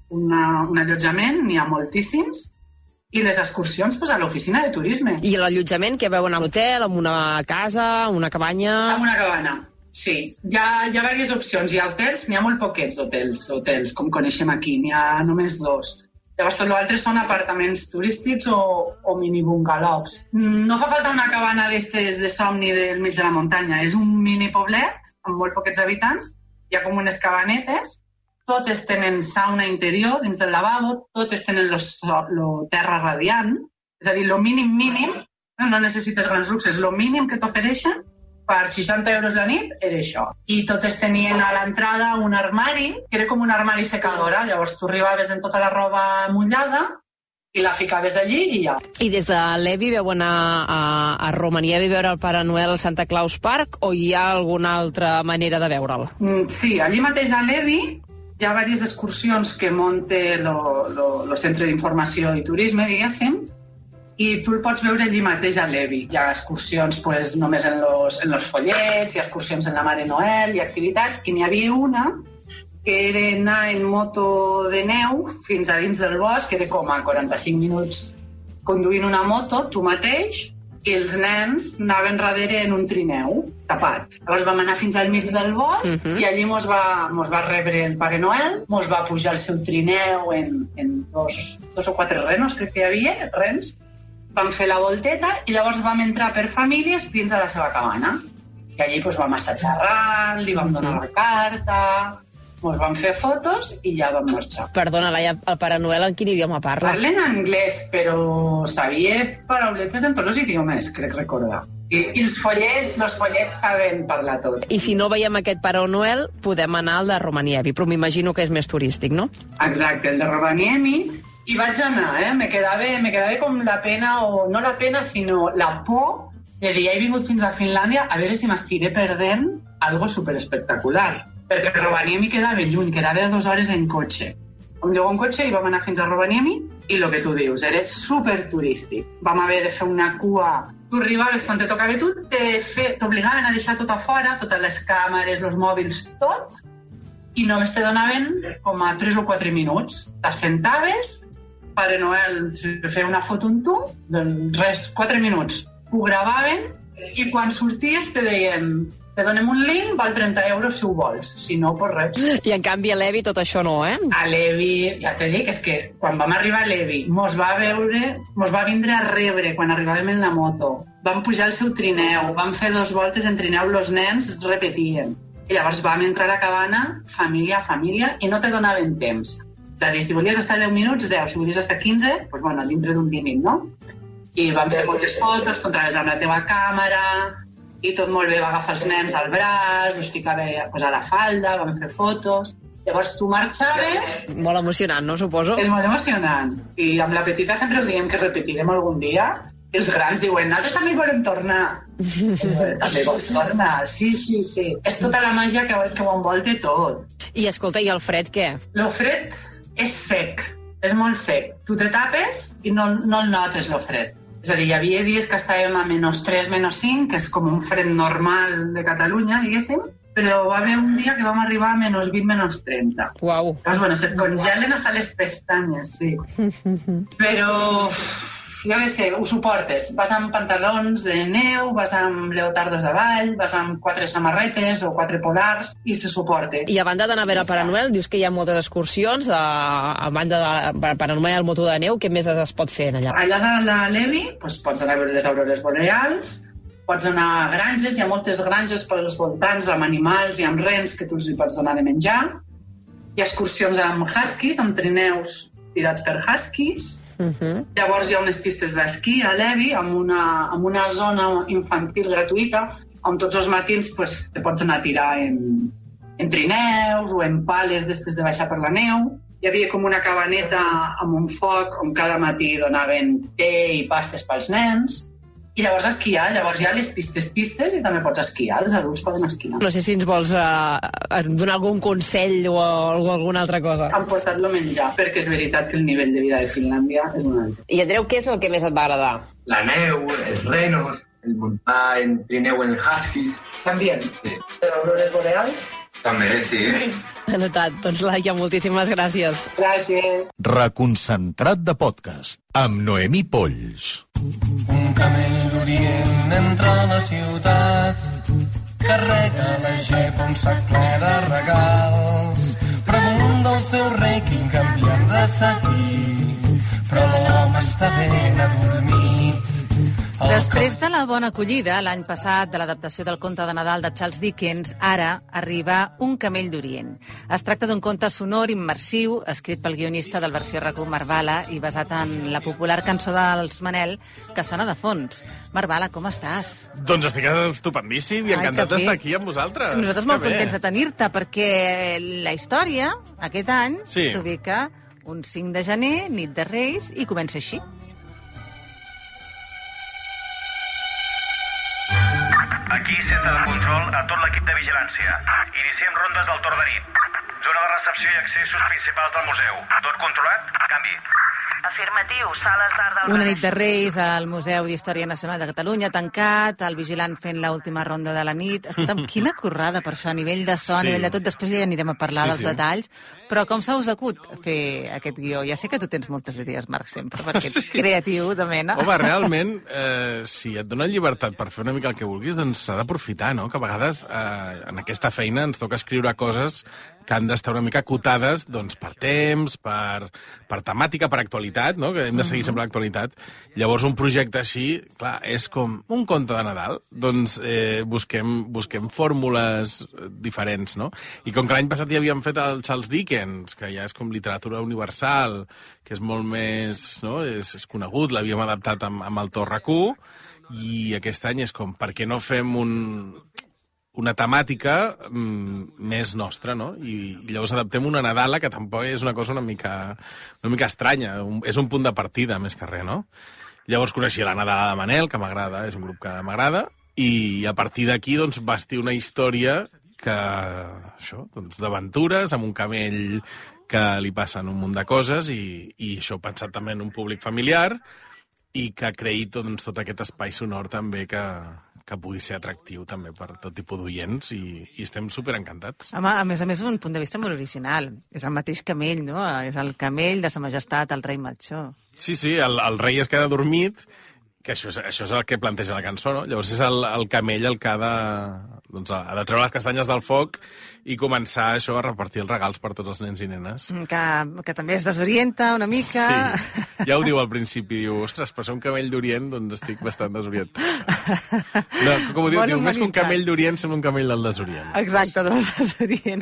[SPEAKER 16] un allotjament, n'hi ha moltíssims, i les excursions a l'oficina de turisme.
[SPEAKER 15] I l'allotjament, que veu anar a un hotel, en una casa, una cabanya?
[SPEAKER 16] En una cabana, sí. Hi ha diverses opcions. Hi ha hotels, n'hi ha molt poquets hotels, com coneixem aquí, n'hi ha només 2. Llavors tot l'altre són apartaments turístics o mini bungalows. No fa falta una cabana d'estes de somni del mig de la muntanya, és un mini poblet amb molt poquets habitants, hi ha com unes cabanetes, totes tenen sauna interior dins del lavabo, totes tenen el terra radiant, és a dir, el mínim, no necessites grans luxes, el mínim que t'ofereixen per 60 euros la nit era això. I totes tenien a l'entrada un armari, que era com un armari secadora, llavors tu arribaves en tota la roba mullada i la ficaves allí i ja.
[SPEAKER 15] I des de Levi veu anar a Romaniemi a veure el Pare Noel al Santa Claus Park o hi ha alguna altra manera de veure'l?
[SPEAKER 16] Sí, allí mateix a Levi hi ha diverses excursions que munta el Centre d'Informació i Turisme, diguéssim, i tu el pots veure allí mateix a Levi. Hi ha excursions pues, només en los follets, hi ha excursions en la Mare Noel, hi ha activitats, i n'hi havia una que era anar en moto de neu fins a dins del bosc, que era com a 45 minuts conduint una moto, tu mateix, i els nens anaven darrere en un trineu, tapat. Llavors vam anar fins al mig del bosc i allí mos va rebre el Pare Noel, mos va pujar el seu trineu en dos o quatre renos, crec que hi havia, rens. Vam fer la volteta i llavors vam entrar per famílies dins de la seva cabana. I allí vam estar xerrant, li vam donar la carta, ens vam fer fotos i ja vam marxar.
[SPEAKER 15] Perdona, Laia, el Pare Noel en quin idioma parla?
[SPEAKER 16] Parla en anglès, però sabia parauletes en tots els idiomes, crec recordar. I els follets saben parlar tot.
[SPEAKER 15] I si no veiem aquest Pare Noel, podem anar al de Rovaniemi, però m'imagino que és més turístic, no?
[SPEAKER 16] Exacte, el de Rovaniemi. I vaig anar, me quedava com la pena, o no la pena, sinó la por de dir, he vingut fins a Finlàndia a veure si m'estiré perdent algo superespectacular. Perquè Rovaniemi quedava lluny, quedava 2 hores en cotxe. Vam llogar un cotxe i vam anar fins a Rovaniemi i el que tu dius, era superturístic. Vam haver de fer una cua. Tu arribaves quan te tocava tu, t'obligaven a deixar tot a fora, totes les càmeres, els mòbils, tot, i només te donaven com a 3 o 4 minuts. T'assentaves, Pare Noel feia una foto amb tu, doncs res, 4 minuts. Ho gravaven i quan sorties te deien te donem un link, val 30 euros si ho vols, si no, pues res.
[SPEAKER 15] I en canvi a Levi tot això no, eh?
[SPEAKER 16] A Levi, ja te dic, és que quan vam arribar a Levi mos va vindre a rebre quan arribàvem en la moto, vam pujar al seu trineu, vam fer 2 voltes en trineu, els nens repetien. I llavors vam entrar a cabana, família a família, i no te donaven temps. És a dir, si volies estar 10 minuts, 10, si volies estar 15, doncs bueno, dintre d'un límit, no? I vam fer moltes fotos, tu entraves amb la teva càmera, i tot molt bé, va agafar els nens al braç, els ficava a la falda, vam fer fotos. Llavors tu marxaves...
[SPEAKER 15] Molt emocionant, no, suposo?
[SPEAKER 16] És molt emocionant. I amb la petita sempre ho diem que repetirem algun dia. I els grans diuen, nosaltres també volem tornar. També vols tornar? Sí. És tota la màgia que ho envolta tot.
[SPEAKER 15] I escolta, i el fred què?
[SPEAKER 16] El fred és sec, és molt sec. Tu te tapes i no el notes, el fred. És a dir, hi havia dies que estàvem a -3, -5, que és com un fred normal de Catalunya, diguéssim, però va haver un dia que vam arribar a -20, -30.
[SPEAKER 15] Uau.
[SPEAKER 16] Llavors, bueno, se't congelen hasta les pestanyes, sí. Però, jo què sé, ho suportes. Vas amb pantalons de neu, vas amb leotardos de ball, vas amb 4 samarretes o 4 polars i se suporta.
[SPEAKER 15] I a banda d'anar a veure el Pare Noel, dius que hi ha moltes excursions, a banda de Pare Noel, el moto de neu, què més es pot fer allà?
[SPEAKER 16] Allà de la Levi pots anar a veure les aurores boreals, pots anar a granges, hi ha moltes granges pels voltants, amb animals i amb rens que tu els hi pots donar de menjar. Hi ha excursions amb huskies, amb trineus tirats per huskies. Llavors hi ha unes pistes d'esquí a Levi amb una zona infantil gratuïta on tots els matins te pots anar a tirar en trineus o en pales d'estes de baixar per la neu. Hi havia com una cabaneta amb un foc on cada matí donaven té i pastes pels nens. I llavors esquiar, llavors hi ha les pistes i també pots esquiar, els adults poden esquiar.
[SPEAKER 15] No sé si ens vols donar algun consell o alguna altra cosa.
[SPEAKER 16] Han portat-lo menjar, perquè és veritat que el nivell de vida de Finlàndia és un altre.
[SPEAKER 15] I Andreu, què és el que més et va agradar?
[SPEAKER 5] La neu, els renos, el muntar en trineu en el husky.
[SPEAKER 16] També?
[SPEAKER 5] Sí.
[SPEAKER 16] Les aurores boreals?
[SPEAKER 5] També, sí.
[SPEAKER 15] Anotat. Doncs, Laia, moltíssimes gràcies.
[SPEAKER 16] Gràcies.
[SPEAKER 4] Reconcentrat de podcast amb Noemí Polls.
[SPEAKER 17] Un camell d'Orient entra a la ciutat, carrega la gepa un sac ple de regals. Pregunta al seu rei quin camí han de seguir, però l'home està ben adormit.
[SPEAKER 11] Després de la bona acollida, l'any passat, de l'adaptació del conte de Nadal de Charles Dickens, ara arriba Un camell d'Orient. Es tracta d'un conte sonor immersiu, escrit pel guionista del versió RAC1 Marvala i basat en la popular cançó dels Manel, que sona de fons. Marvala, com estàs?
[SPEAKER 18] Doncs estic estupendíssim i encantat d'estar aquí amb vosaltres.
[SPEAKER 11] Nosaltres molt contents de tenir-te, perquè la història, aquest any, s'ubica un 5 de gener, nit de Reis, i comença així.
[SPEAKER 19] Aquí, centre de control a tot l'equip de vigilància. Iniciem rondes del torn de nit. Zona de recepció i accessos principals del museu. Tot controlat? Canvi.
[SPEAKER 20] Afirmatiu, sales d'art del
[SPEAKER 11] Una nit de Reis al Museu d'Història Nacional de Catalunya, tancat, el vigilant fent l'última ronda de la nit. Escolta'm, quina currada per això, a nivell de so, a nivell de tot, després ja anirem a parlar dels detalls, però com s'ha us acut fer aquest guió? Ja sé que tu tens moltes idees, Marc, sempre, perquè ets creatiu de mena.
[SPEAKER 18] Home, realment, si et donen llibertat per fer una mica el que vulguis, doncs s'ha d'aprofitar, no? Que a vegades en aquesta feina ens toca escriure coses que han d'estar una mica acotades doncs, per temps, per temàtica, per actualitat, no? Que hem de seguir sempre l'actualitat. Llavors, un projecte així, clar, és com un conte de Nadal. Doncs busquem fórmules diferents, no? I com que l'any passat ja havíem fet el Charles Dickens, que ja és com literatura universal, que és molt més, no? És conegut, l'havíem adaptat amb el to RAC1, i aquest any és com, per què no fem una temàtica més nostra, no? I llavors adaptem una Nadala, que tampoc és una cosa una mica estranya, és un punt de partida, més que res, no? Llavors coneixia la Nadala de Manel, que m'agrada, és un grup que m'agrada, i a partir d'aquí, doncs, bastir una història que, això, doncs, d'aventures, amb un camell que li passen un munt de coses, i això pensat també en un públic familiar, i que creï doncs, tot aquest espai sonor també que pugui ser atractiu també per tot tipus d'oients, i estem superencantats.
[SPEAKER 11] Home, a més, un punt de vista molt original. És el mateix camell, no? És el camell de Sa Majestat, el rei Melchor.
[SPEAKER 18] Sí, el rei es queda dormit, que això és el que planteja la cançó, no? Llavors és el camell el que ha de treure les castanyes del foc i començar això a repartir els regals per tots els nens i nenes.
[SPEAKER 11] Que també es desorienta una mica.
[SPEAKER 18] Sí, ja ho diu al principi, diu, ostres, per ser un camell d'Orient, doncs estic bastant desorientat. No, com ho diu, més que un camell d'Orient, sembla un camell del desorient.
[SPEAKER 11] Exacte, del desorient.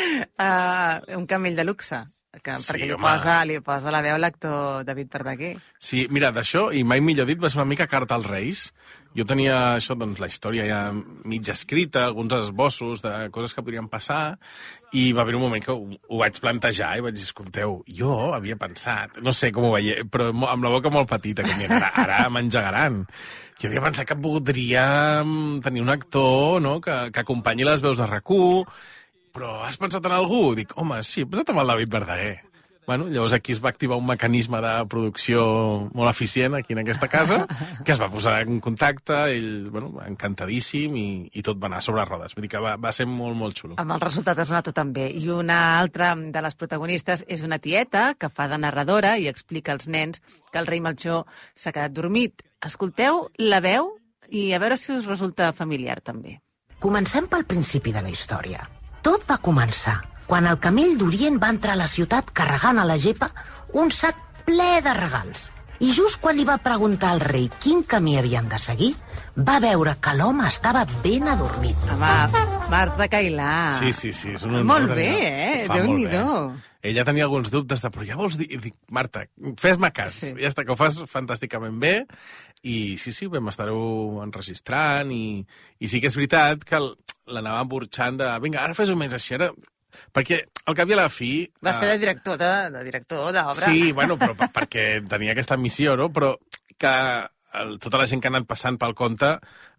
[SPEAKER 11] Un camell de luxe. Perquè li posa la veu l'actor David Verdaguer.
[SPEAKER 18] Sí, mira, d'això, i mai millor dit, va ser una mica Carta als Reis. Jo tenia això, doncs, la història ja mig escrita, alguns esbossos de coses que podrien passar, i va haver un moment que ho vaig plantejar i vaig dir, escolteu, jo havia pensat, no sé com ho veia, però amb la boca molt petita, que ara m'engegaran. Jo havia pensat que podríem tenir un actor, no?, que acompanyi les veus de RAC1. Però has pensat en algú? Dic, home, sí, he pensat en el David Verdaguer. Bueno, llavors aquí es va activar un mecanisme de producció molt eficient aquí en aquesta casa, que es va posar en contacte, ell, bueno, encantadíssim, i tot va anar sobre rodes. Vull dir que va ser molt, molt xulo.
[SPEAKER 11] Amb el resultat es nota també. I una altra de les protagonistes és una tieta que fa de narradora i explica als nens que el rei Melchor s'ha quedat dormit. Escolteu la veu i a veure si us resulta familiar també.
[SPEAKER 20] Comencem pel principi de la història. Tot va començar quan el camell d'Orient va entrar a la ciutat carregant a la gepa un sac ple de regals. I just quan li va preguntar al rei quin camí havien de seguir, va veure que l'home estava ben adormit.
[SPEAKER 11] Home, Marta Cailà.
[SPEAKER 18] Sí, és un honor.
[SPEAKER 11] Molt bé, Déu-n'hi-do.
[SPEAKER 18] Ella tenia alguns dubtes de, però ja vols dir... Dic, Marta, fes-me cas. Sí. Ja està, que ho fas fantàsticament bé. I sí, vam estar-ho enregistrant, i sí que és veritat que l'anava emborxant de... Vinga, ara fes-ho més així, ara... Perquè al cap i a la fi...
[SPEAKER 11] Vas fer de director d'obra.
[SPEAKER 18] Sí, bueno, però perquè tenia aquesta missió, no? Però que tota la gent que ha anat passant pel conte,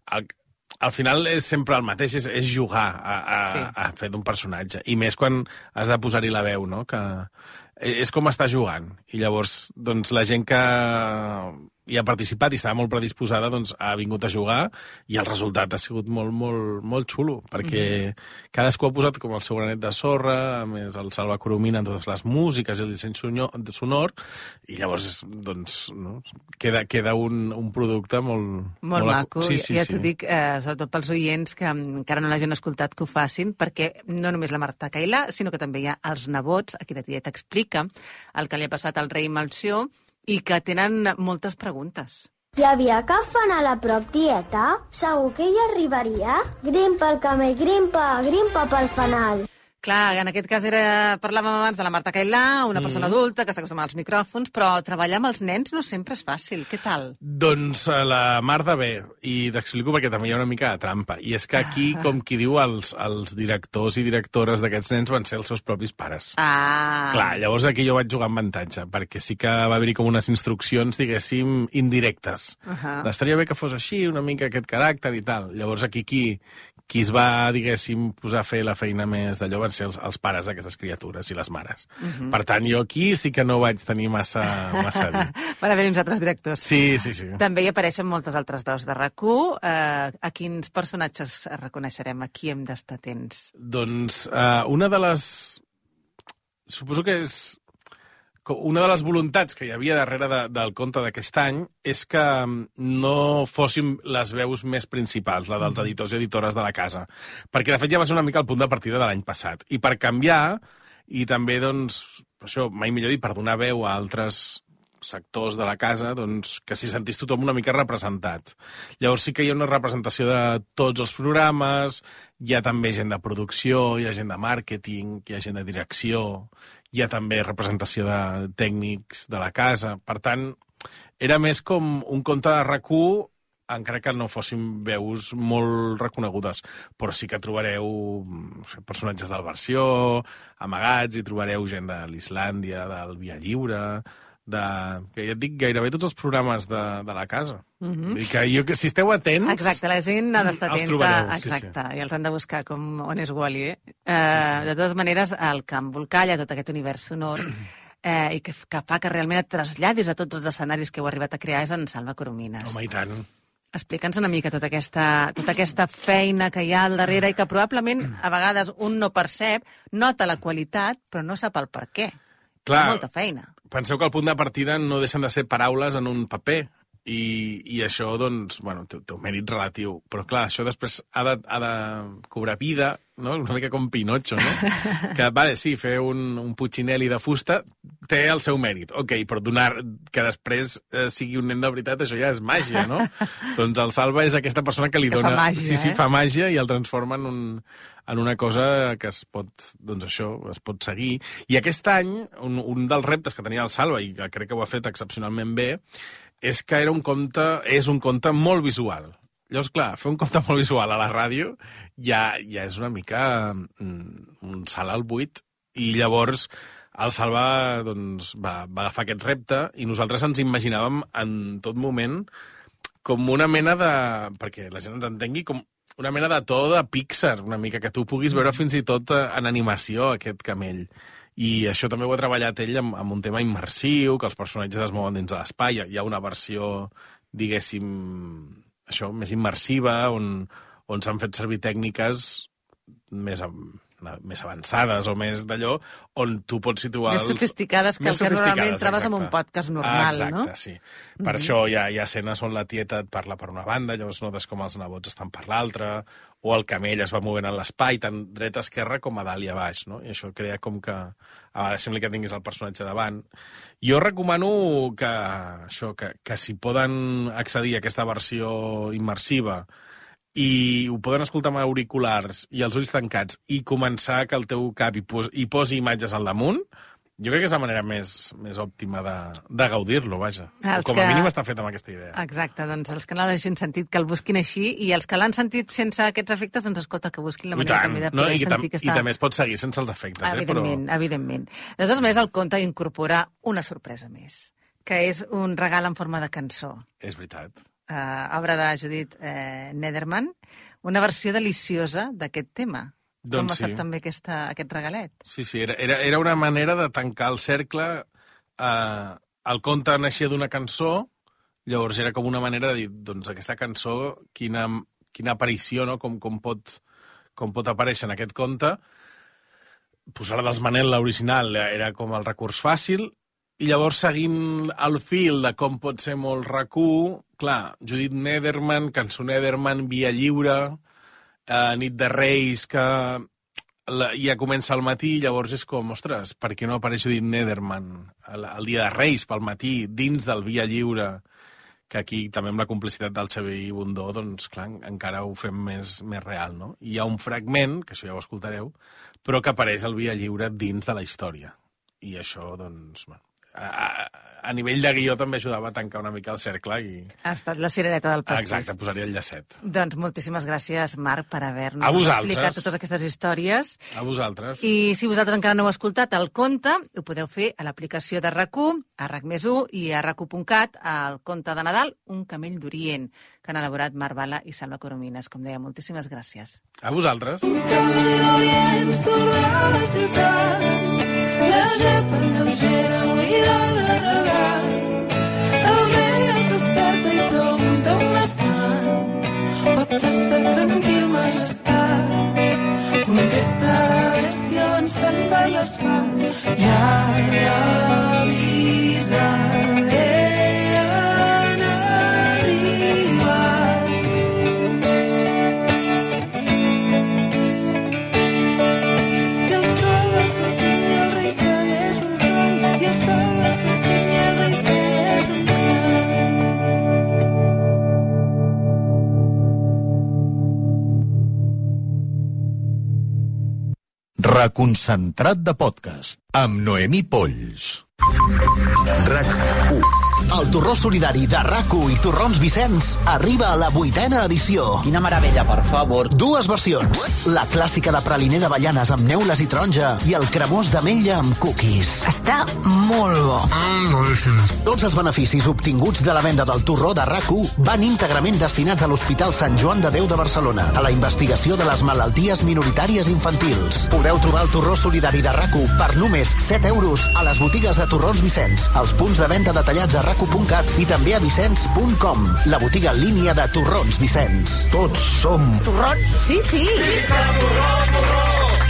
[SPEAKER 18] al final és sempre el mateix, és jugar a fer d'un personatge. I més quan has de posar-hi la veu, no? Que és com estar jugant. I llavors, doncs, la gent que hi ha participat i estava molt predisposada, doncs ha vingut a jugar, i el resultat ha sigut molt, molt, molt xulo, perquè cadascú ha posat com el seu granet de sorra, a més el Salva Coromina en totes les músiques i el disseny sonor, i llavors, doncs, no? queda un producte molt
[SPEAKER 11] maco. Sí, ja t'ho dic, sobretot pels oients que encara no l'hagin escoltat, que ho facin, perquè no només la Marta Cailà, sinó que també hi ha els nebots, a qui la tieta explica el que li ha passat al rei Melchor, i que tenen moltes preguntes.
[SPEAKER 14] Hi havia cap fanal a prop, tieta? Segur que hi arribaria? Grimpa el camell, grimpa pel fanal.
[SPEAKER 11] Clar, en aquest cas parlàvem abans de la Marta Cailà, una persona adulta que està acostumada als micròfons, però treballar amb els nens no sempre és fàcil. Què tal?
[SPEAKER 18] Doncs la mar de bé, i t'explico perquè també hi ha una mica de trampa. I és que aquí, com qui diu, els directors i directores d'aquests nens van ser els seus propis pares. Clar, llavors aquí jo vaig jugar amb avantatge, perquè sí que va haver-hi com unes instruccions, diguéssim, indirectes. Estaria bé que fos així, una mica aquest caràcter i tal. Llavors aquí qui qui es va, diguéssim, posar a fer la feina més d'allò van ser els pares d'aquestes criatures i les mares. Per tant, jo aquí sí que no vaig tenir massa a dir.
[SPEAKER 11] Van haver uns altres directors.
[SPEAKER 18] Sí.
[SPEAKER 11] També hi apareixen moltes altres veus de RAC1. A quins personatges reconeixerem? A qui hem d'estar atents?
[SPEAKER 18] Doncs una de les... Suposo que és... Una de les voluntats que hi havia darrere del conte d'aquest any és que no fóssim les veus més principals, la dels editors i editores de la casa. Perquè, de fet, ja va ser una mica el punt de partida de l'any passat. I per canviar, i també, doncs, això, mai millor dit, per donar veu a altres sectors de la casa, doncs, que s'hi sentís tothom una mica representat. Llavors sí que hi ha una representació de tots els programes, hi ha també gent de producció, hi ha gent de màrqueting, hi ha gent de direcció, hi ha també representació de tècnics de la casa. Per tant, era més com un conte de RAC1, encara que no fossin veus molt reconegudes. Però sí que trobareu personatges del Versió, amagats, i trobareu gent de l'Islàndia, del Via Lliure, que ja et dic, gairebé tots els programes de la casa. Vull dir que si esteu atents...
[SPEAKER 11] Exacte, la gent ha d'estar atenta.
[SPEAKER 18] Els trobareu,
[SPEAKER 11] exacte, i els han de buscar com on és Wall-E. De totes maneres, el que embolcalla tot aquest univers sonor i que fa que realment et traslladis a tots els escenaris que heu arribat a crear és en Salva Coromines.
[SPEAKER 18] Home, i tant.
[SPEAKER 11] Explica'ns una mica tota aquesta feina que hi ha al darrere i que probablement a vegades un no percep, nota la qualitat, però no sap el per què.
[SPEAKER 18] Clar,
[SPEAKER 11] hi ha molta feina.
[SPEAKER 18] Penseu que el punt de partida no deixen de ser paraules en un paper i això, doncs, bueno, té un mèrit relatiu. Però, clar, això després ha de cobrar vida, no? Una mica com Pinocho, no? Que, vale, sí, fer un Puccinelli de fusta té el seu mèrit. Ok, però donar que després sigui un nen de veritat, això ja és màgia, no? Doncs el Salva és aquesta persona que li dona...
[SPEAKER 11] Fa màgia,
[SPEAKER 18] sí, fa màgia i el transforma en una cosa que es pot, doncs això, es pot seguir. I aquest any, un dels reptes que tenia el Salva, i que crec que ho ha fet excepcionalment bé, és que és un conte molt visual. Llavors, clar, fer un conte molt visual a la ràdio ja és una mica un salt al buit, i llavors el Salva doncs, va agafar aquest repte i nosaltres ens imaginàvem en tot moment com una mena de... perquè la gent ens entengui, com una mena de to de Pixar, una mica, que tu puguis veure fins i tot en animació aquest camell. I això també ho ha treballat ell amb un tema immersiu, que els personatges es mouen dins de l'espai. Hi ha una versió, diguéssim, això, més immersiva, on s'han fet servir tècniques més avançades o més d'allò, on tu pots situar...
[SPEAKER 11] Més sofisticades que el que normalment trobes en un podcast normal, no?
[SPEAKER 18] Exacte, sí. Per això hi ha escenes on la tieta et parla per una banda, llavors notes com els nebots estan per l'altra, o el camell es va movent en l'espai, tant dret a esquerra com a dalt i a baix, no? I això crea com que a vegades sembla que tinguis el personatge davant. Jo recomano que si poden accedir a aquesta versió immersiva i ho poden escoltar amb auriculars i els ulls tancats i començar que el teu cap hi posi imatges al damunt, jo crec que és la manera més òptima de gaudir-lo, vaja. Com a mínim està fet amb aquesta idea.
[SPEAKER 11] Exacte, doncs els que no l'hagin sentit que el busquin així, i els que l'han sentit sense aquests efectes, doncs escolta, que busquin la manera també de poder sentir que està...
[SPEAKER 18] I també es pot seguir sense els efectes,
[SPEAKER 11] Evidentment. De totes maneres, el conte incorpora una sorpresa més, que és un regal en forma de cançó.
[SPEAKER 18] És veritat.
[SPEAKER 11] Obra de Judith Nederman, una versió deliciosa d'aquest tema. Com ha estat també aquest regalet?
[SPEAKER 18] Sí, era una manera de tancar el cercle. El conte naixia d'una cançó, llavors era com una manera de dir, doncs aquesta cançó, quina aparició, no? Com pot aparèixer en aquest conte. Posar-la dels Manel, l'original, era com el recurs fàcil, i llavors, seguint el fil de com pot ser molt RAC1, clar, Judith Nederman, Cançó Nederman, Via Lliure, Nit de Reis, que ja comença al matí, llavors és com, ostres, per què no apareix Judith Nederman el dia de Reis, pel matí, dins del Via Lliure, que aquí també amb la complicitat del Xavier Bundó, doncs, clar, encara ho fem més real, no? I hi ha un fragment, que això ja ho escoltareu, però que apareix el Via Lliure dins de la història. I això, doncs, bueno, a nivell de guió també ajudava a tancar una mica el cercle i...
[SPEAKER 13] Ha estat la cirereta del pastís.
[SPEAKER 18] Exacte, posaria el llacet.
[SPEAKER 13] Doncs moltíssimes gràcies, Marc, per haver-nos
[SPEAKER 18] explicat
[SPEAKER 13] totes aquestes històries.
[SPEAKER 18] A vosaltres.
[SPEAKER 13] I si vosaltres encara no heu escoltat el conte, ho podeu fer a l'aplicació de RAC1, a RAC+1 i a RAC1.cat, al conte de Nadal, Un camell d'Orient, que han elaborat Marc Bala i Salva Coromines. Com deia, moltíssimes gràcies.
[SPEAKER 18] A vosaltres.
[SPEAKER 17] Un camell d'Orient surt de la ciutat, la gepa lleugera oïda de regals. El rei es desperta i pregunta on estan. Pot estar tranquil, majestat. Contesta la bèstia avançant per l'asfalt. Ja l'avisaré.
[SPEAKER 4] Reconcentrat de podcast amb Noemí Polls. RAC1.
[SPEAKER 21] El torró solidari de RAC1 i Torrons Vicenç arriba a la 8ª edició.
[SPEAKER 22] Quina meravella, per favor.
[SPEAKER 21] Dues versions. La clàssica de praliner d'avellanes amb neules i taronja i el cremós d'ametlla amb cookies.
[SPEAKER 22] Està molt bo.
[SPEAKER 21] Tots els beneficis obtinguts de la venda del torró de RAC1 van íntegrament destinats a l'Hospital Sant Joan de Déu de Barcelona, a la investigació de les malalties minoritàries infantils. Podeu trobar el torró solidari de RAC1 per només 7 euros a les botigues de Torrons Vicenç, als punts de venda detallats a RAC1.cat i també a Vicenç.com, la botiga en línia de Torrons Vicenç.
[SPEAKER 4] Tots som...
[SPEAKER 22] Torrons? Sí, sí.
[SPEAKER 17] Visca torró, torró!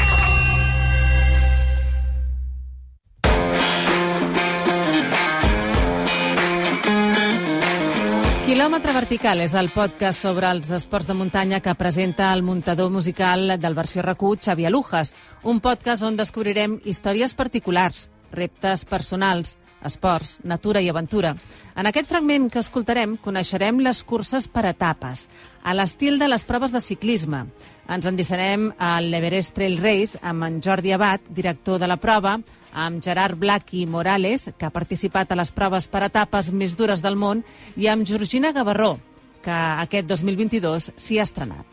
[SPEAKER 11] Quilòmetre Vertical és el podcast sobre els esports de muntanya que presenta el muntador musical del Versió RAC1, Xavi Alujas. Un podcast on descobrirem històries particulars, reptes personals, esports, natura i aventura. En aquest fragment que escoltarem coneixerem les curses per etapes, a l'estil de les proves de ciclisme. Ens endissarem a l'Everest Trail Race amb en Jordi Abad, director de la prova, amb Gerard Blaqui Morales, que ha participat a les proves per etapes més dures del món, i amb Georgina Gavarró, que aquest 2022 s'hi ha estrenat.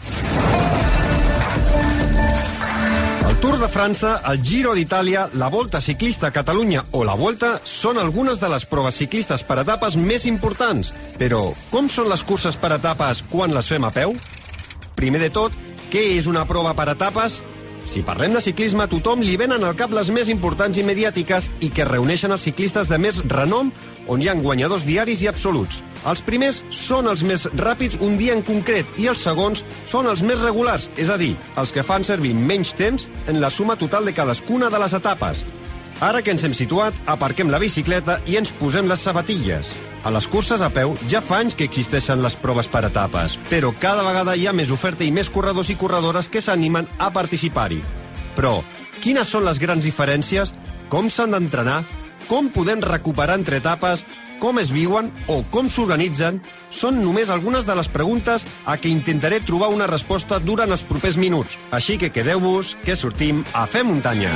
[SPEAKER 23] El Tour de França, el Giro d'Itàlia, la Volta Ciclista a Catalunya o la Volta són algunes de les proves ciclistes per etapes més importants. Però com són les curses per etapes quan les fem a peu? Primer de tot, què és una prova per etapes? Si parlem de ciclisme, a tothom li venen al cap les més importants i mediàtiques i que reuneixen els ciclistes de més renom, on hi ha guanyadors diaris i absoluts. Els primers són els més ràpids un dia en concret i els segons són els més regulars, és a dir, els que fan servir menys temps en la suma total de cadascuna de les etapes. Ara que ens hem situat, aparquem la bicicleta i ens posem les sabatilles. A les curses a peu ja fa anys que existeixen les proves per etapes, però cada vegada hi ha més oferta i més corredors i corredores que s'animen a participar-hi. Però, quines són les grans diferències? Com s'han d'entrenar? Com podem recuperar entre etapes? Com es viuen o com s'organitzen? Són només algunes de les preguntes a què intentaré trobar una resposta durant els propers minuts. Així que quedeu-vos, que sortim a fer muntanya.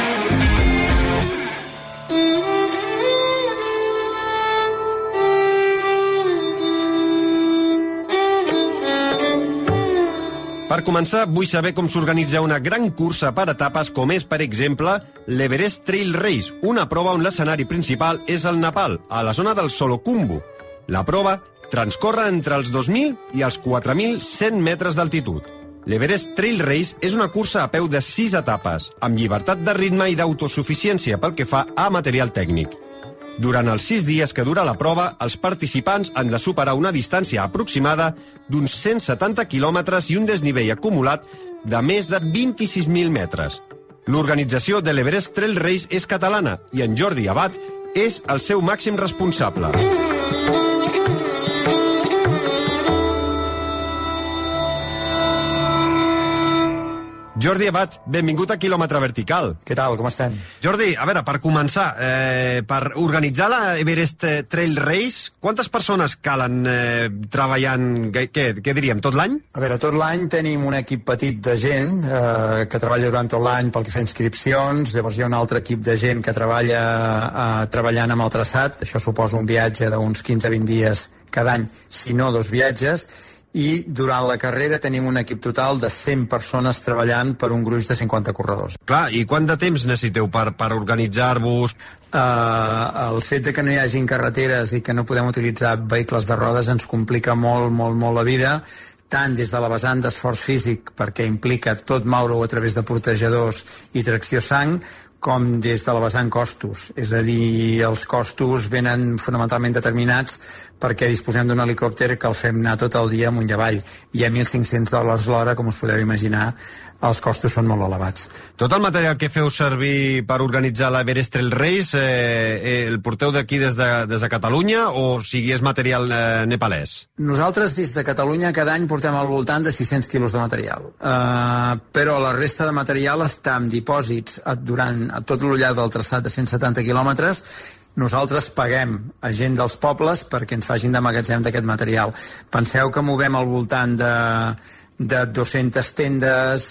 [SPEAKER 23] Per començar, vull saber com s'organitza una gran cursa per etapes com és, per exemple, l'Everest Trail Race, una prova on l'escenari principal és el Nepal, a la zona del Solokhumbu. La prova transcorre entre els 2.000 i els 4.100 metres d'altitud. L'Everest Trail Race és una cursa a peu de 6 etapes, amb llibertat de ritme i d'autosuficiència pel que fa a material tècnic. Durant els 6 dies que dura la prova, els participants han de superar una distància aproximada d'uns 170 quilòmetres i un desnivell acumulat de més de 26.000 metres. L'organització de l'Everest Trail Race és catalana i en Jordi Abad és el seu màxim responsable. Jordi Abad, benvingut a Quilòmetre Vertical.
[SPEAKER 1] Què tal, com estem?
[SPEAKER 23] Jordi, a veure, per començar, per organitzar la Everest Trail Race, quantes persones calen treballant, què diríem, tot l'any?
[SPEAKER 1] A veure, tot l'any tenim un equip petit de gent que treballa durant tot l'any pel que fa inscripcions, llavors hi ha un altre equip de gent que treballa treballant amb el traçat, això suposa un viatge d'uns 15-20 dies cada any, si no 2 viatges, i durant la carrera tenim un equip total de 100 persones treballant per un gruix de 50 corredors.
[SPEAKER 23] Clar, i quant de temps necessiteu per organitzar-vos?
[SPEAKER 1] El fet de que no hi hagin carreteres i que no podem utilitzar vehicles de rodes ens complica molt la vida, tant des de la vessant d'esforç físic, perquè implica tot moure-ho a través de portejadors i tracció sang, com des de la vessant costos. És a dir, els costos venen fonamentalment determinats perquè disposem d'un helicòpter que el fem anar tot el dia amunt i avall. I a $1.500 l'hora, com us podeu imaginar, els costos són molt elevats.
[SPEAKER 23] Tot el material que feu servir per organitzar l'Everest Trail Race el porteu d'aquí des de Catalunya o sigui és material nepalès?
[SPEAKER 1] Nosaltres des de Catalunya cada any portem al voltant de 600 quilos de material. Però la resta de material està en dipòsits durant tot el llarg del traçat de 170 quilòmetres. Nosaltres paguem a gent dels pobles perquè ens facin de magatzem d'aquest material. Penseu que movem al voltant de 200 tendes,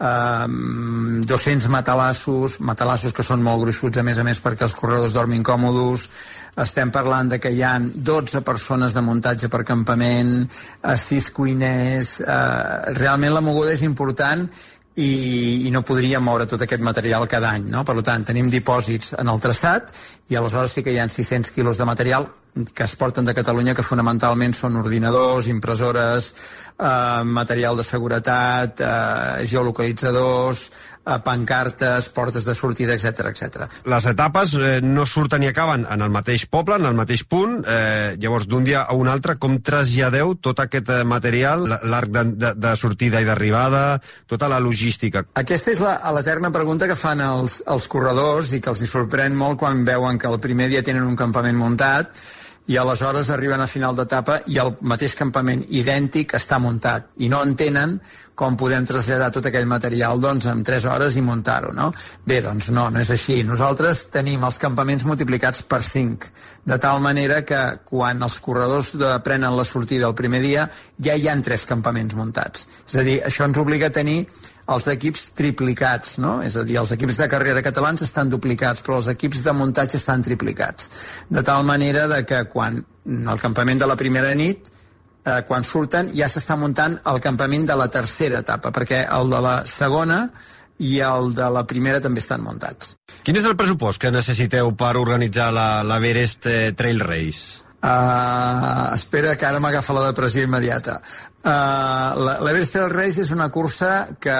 [SPEAKER 1] 200 matalassos que són molt gruixuts a més perquè els corredors dormin còmodos. Estem parlant de que hi ha 12 persones de muntatge per campament, 6 cuiners. Realment la moguda és important i no podríem moure tot aquest material cada any, no? Per tant, tenim dipòsits en el traçat i aleshores sí que hi ha 600 quilos de material que es porten de Catalunya, que fonamentalment són ordinadors, impressores, material de seguretat, geolocalitzadors, pancartes, portes de sortida, etc.
[SPEAKER 23] Les etapes no surten i acaben en el mateix poble, en el mateix punt. Llavors, d'un dia a un altre, com traslladeu tot aquest material, l'arc de sortida i d'arribada, tota la logística?
[SPEAKER 1] Aquesta és l'eterna pregunta que fan els corredors i que els hi sorprèn molt quan veuen que el primer dia tenen un campament muntat i aleshores arriben a final d'etapa i el mateix campament idèntic està muntat i no entenen com podem traslladar tot aquell material en 3 hores i muntar-ho, no? Bé, doncs no és així. Nosaltres tenim els campaments multiplicats per 5, de tal manera que quan els corredors prenen la sortida el primer dia ja hi ha 3 campaments muntats. És a dir, això ens obliga a tenir els equips triplicats, no? És a dir, els equips de carrera catalans estan duplicats, però els equips de muntatge estan triplicats. De tal manera que quan el campament de la primera nit, quan surten, ja s'està muntant el campament de la tercera etapa, perquè el de la segona i el de la primera també estan muntats.
[SPEAKER 23] Quin és el pressupost que necessiteu per organitzar l'Everest Trail Race?
[SPEAKER 1] Espera, que ara m'agafa la depressió immediata. L'Everest Trail Race és una cursa que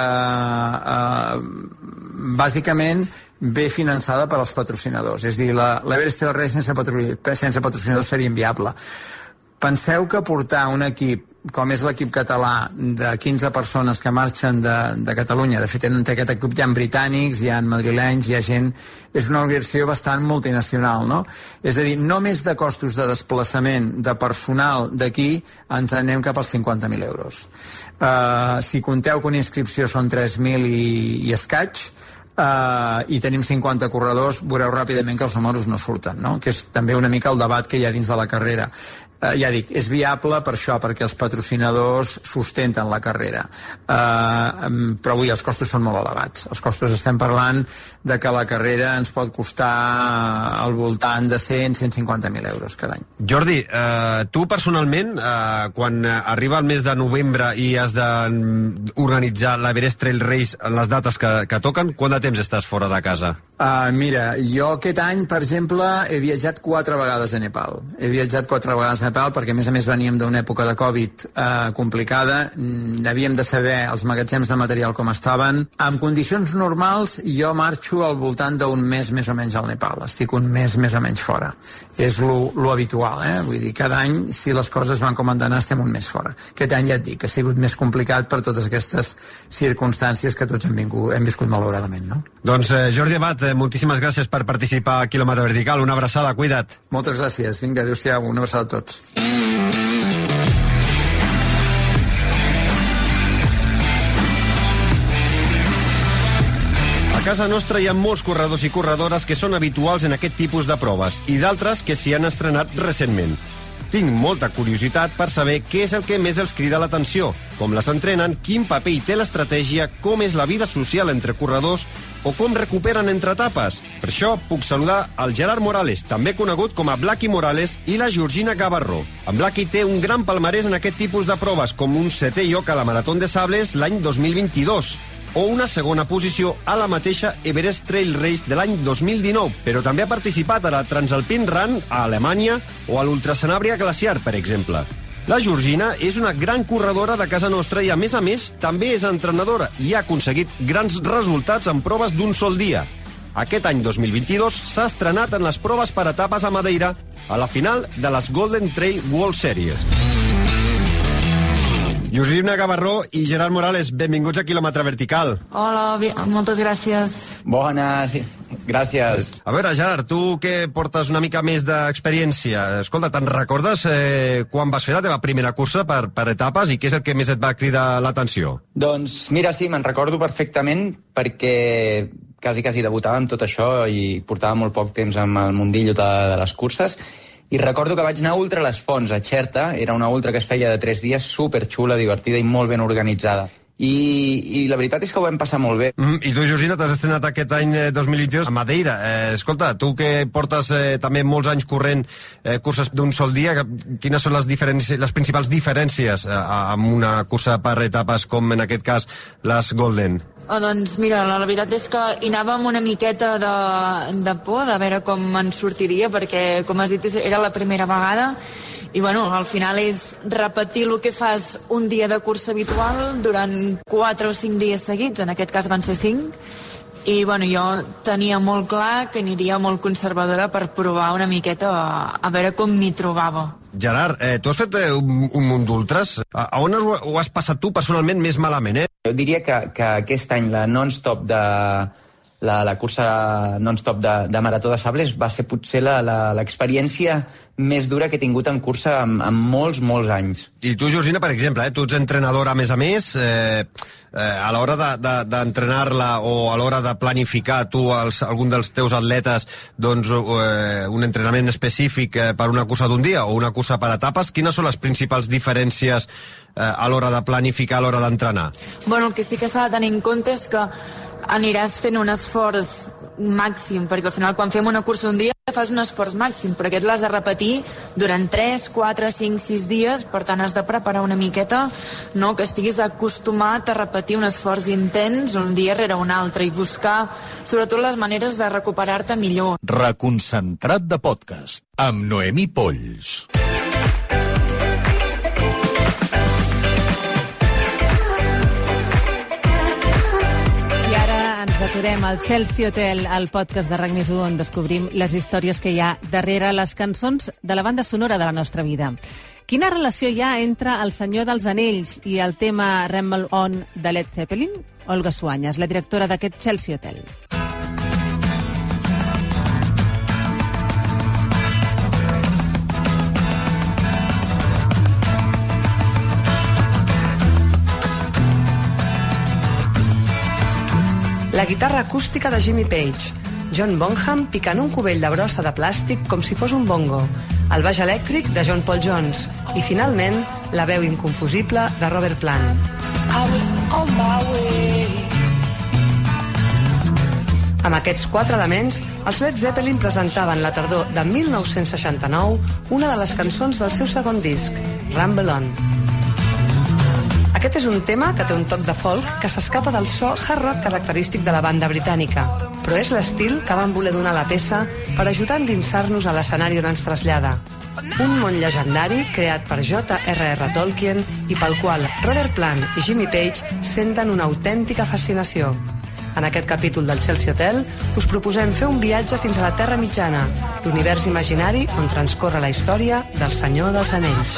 [SPEAKER 1] bàsicament ve finançada per als patrocinadors. És a dir, l'Everest Trail Race sense patrocinadors seria inviable. Penseu que portar un equip, com és l'equip català, de 15 persones que marxen de Catalunya, de fet en aquest equip hi ha britànics, hi ha madrilenys, hi ha gent... És una organització bastant multinacional, no? És a dir, només de costos de desplaçament de personal d'aquí ens anem cap als 50.000 euros. Si compteu que una inscripció són 3.000 i escaig, i tenim 50 corredors, veureu ràpidament que els números no surten, no? Que és també una mica el debat que hi ha dins de la carrera. Ja dic, és viable per això, perquè els patrocinadors sustenten la carrera. Però avui els costos són molt elevats. Els costos estem parlant de que la carrera ens pot costar al voltant de 100-150.000 euros cada any.
[SPEAKER 23] Jordi, tu personalment, quan arriba el mes de novembre i has d'organitzar l'Everest Trail Race en les dates que toquen, quant de temps estàs fora de casa?
[SPEAKER 1] Mira, jo aquest any, per exemple, he viatjat 4 vegades a Nepal. He viatjat 4 vegades a Nepal perquè, a més veníem d'una època de Covid complicada. Havíem de saber els magatzems de material com estaven. En condicions normals, jo marxo al voltant d'un mes més o menys al Nepal. Estic un mes més o menys fora. És lo habitual, Vull dir, cada any, si les coses van com han d'anar, estem un mes fora. Aquest any, ja et dic, ha sigut més complicat per totes aquestes circumstàncies que tots hem viscut malauradament, no?
[SPEAKER 23] Doncs, Jordi Abad, moltíssimes gràcies per participar a Quilòmetre Vertical. Una abraçada, cuida't.
[SPEAKER 1] Moltes gràcies. Vinga, adéu-siau. Una abraçada a tots.
[SPEAKER 23] casa nostra hi ha molts corredors i corredores que són habituals en aquest tipus de proves i d'altres que s'hi han estrenat recentment. Tinc molta curiositat per saber què és el que més els crida l'atenció, com les entrenen, quin paper hi té l'estratègia, com és la vida social entre corredors o com recuperen entre etapes. Per això puc saludar el Gerard Morales, també conegut com a Blaqui Morales, i la Georgina Gavarró. En Blaqui té un gran palmarès en aquest tipus de proves, com un 7è lloc a la Marató de Sables l'any 2022, o una segona posició a la mateixa Everest Trail Race de l'any 2019, però també ha participat a la Transalpine Run a Alemanya o a l'Ultrasanàbria Glaciar, per exemple. La Georgina és una gran corredora de casa nostra i, a més, també és entrenadora i ha aconseguit grans resultats en proves d'un sol dia. Aquest any 2022 s'ha estrenat en les proves per etapes a Madeira a la final de les Golden Trail World Series. Georgina Gavarró i Gerard Morales, benvinguts a Quilòmetre Vertical.
[SPEAKER 2] Hola, moltes gràcies.
[SPEAKER 3] Bones, gràcies.
[SPEAKER 23] A veure, Gerard, tu que portes una mica més d'experiència, escolta, te'n recordes quan vas fer la teva primera cursa per etapes i què és el que més et va cridar l'atenció?
[SPEAKER 3] Doncs mira, sí, me'n recordo perfectament perquè quasi debutava amb tot això i portava molt poc temps amb el mundillo de les curses. I recordo que vaig anar a Ultra Les Fonts, a Xerta. Era una ultra que es feia de 3 dies, superxula, divertida i molt ben organitzada. I la veritat és que ho vam passar molt bé.
[SPEAKER 23] I tu, Georgina, t'has estrenat aquest any 2022 a Madeira. Escolta, tu que portes també molts anys corrent curses d'un sol dia, quines són les principals diferències amb una cursa per etapes com en aquest cas les Golden?
[SPEAKER 2] Doncs mira, la veritat és que hi anava amb una miqueta de por de veure com en sortiria, perquè, com has dit, era la primera vegada i, bueno, al final és repetir el que fas un dia de cursa habitual durant 4 o 5 dies seguits, en aquest cas van ser 5, i, bueno, jo tenia molt clar que aniria molt conservadora per provar una miqueta a veure com m'hi trobava.
[SPEAKER 23] Gerard, tu has fet un munt d'ultres. A on ho has passat tu personalment més malament,
[SPEAKER 3] Jo diria que aquest any la non-stop la cursa non-stop de Marató de Sables va ser potser l'experiència més dura que he tingut en cursa en molts anys.
[SPEAKER 23] I tu, Georgina, per exemple, tu ets entrenadora a més, a l'hora d'entrenar-la o a l'hora de planificar tu algun dels teus atletes doncs, un entrenament específic per una cursa d'un dia o una cursa per etapes, quines són les principals diferències a l'hora de planificar, a l'hora d'entrenar?
[SPEAKER 2] Bueno, el que sí que s'ha de tenir en compte és que aniràs fent un esforç màxim, perquè al final quan fem una cursa un dia fas un esforç màxim, però aquest l'has de repetir durant 3, 4, 5, 6 dies, per tant has de preparar una miqueta, no? Que estiguis acostumat a repetir un esforç intens un dia rere un altre i buscar sobretot les maneres de recuperar-te millor.
[SPEAKER 4] Reconcentrat de podcast amb Noemí Polls.
[SPEAKER 11] Aturem al Chelsea Hotel, el podcast de RAC més 1, on descobrim les històries que hi ha darrere les cançons de la banda sonora de la nostra vida. Quina relació hi ha entre El Senyor dels Anells i el tema Ramble On de Led Zeppelin? Olga Suanyes, la directora d'aquest Chelsea Hotel.
[SPEAKER 6] La guitarra acústica de Jimmy Page, John Bonham picant un cubell de brossa de plàstic com si fos un bongo, el baix elèctric de John Paul Jones i, finalment, la veu inconfusible de Robert Plant. Amb aquests 4 elements, els Led Zeppelin presentaven la tardor de 1969 una de les cançons del seu segon disc, Ramble On. Aquest és un tema que té un toc de folk que s'escapa del so hard rock característic de la banda britànica, però és l'estil que van voler donar a la peça per ajudar a endinsar-nos a l'escenari on ens trasllada. Un món llegendari creat per J.R.R. Tolkien i pel qual Robert Plant i Jimmy Page senten una autèntica fascinació. En aquest capítol del Chelsea Hotel us proposem fer un viatge fins a la Terra Mitjana, l'univers imaginari on transcorre la història del Senyor dels Anells.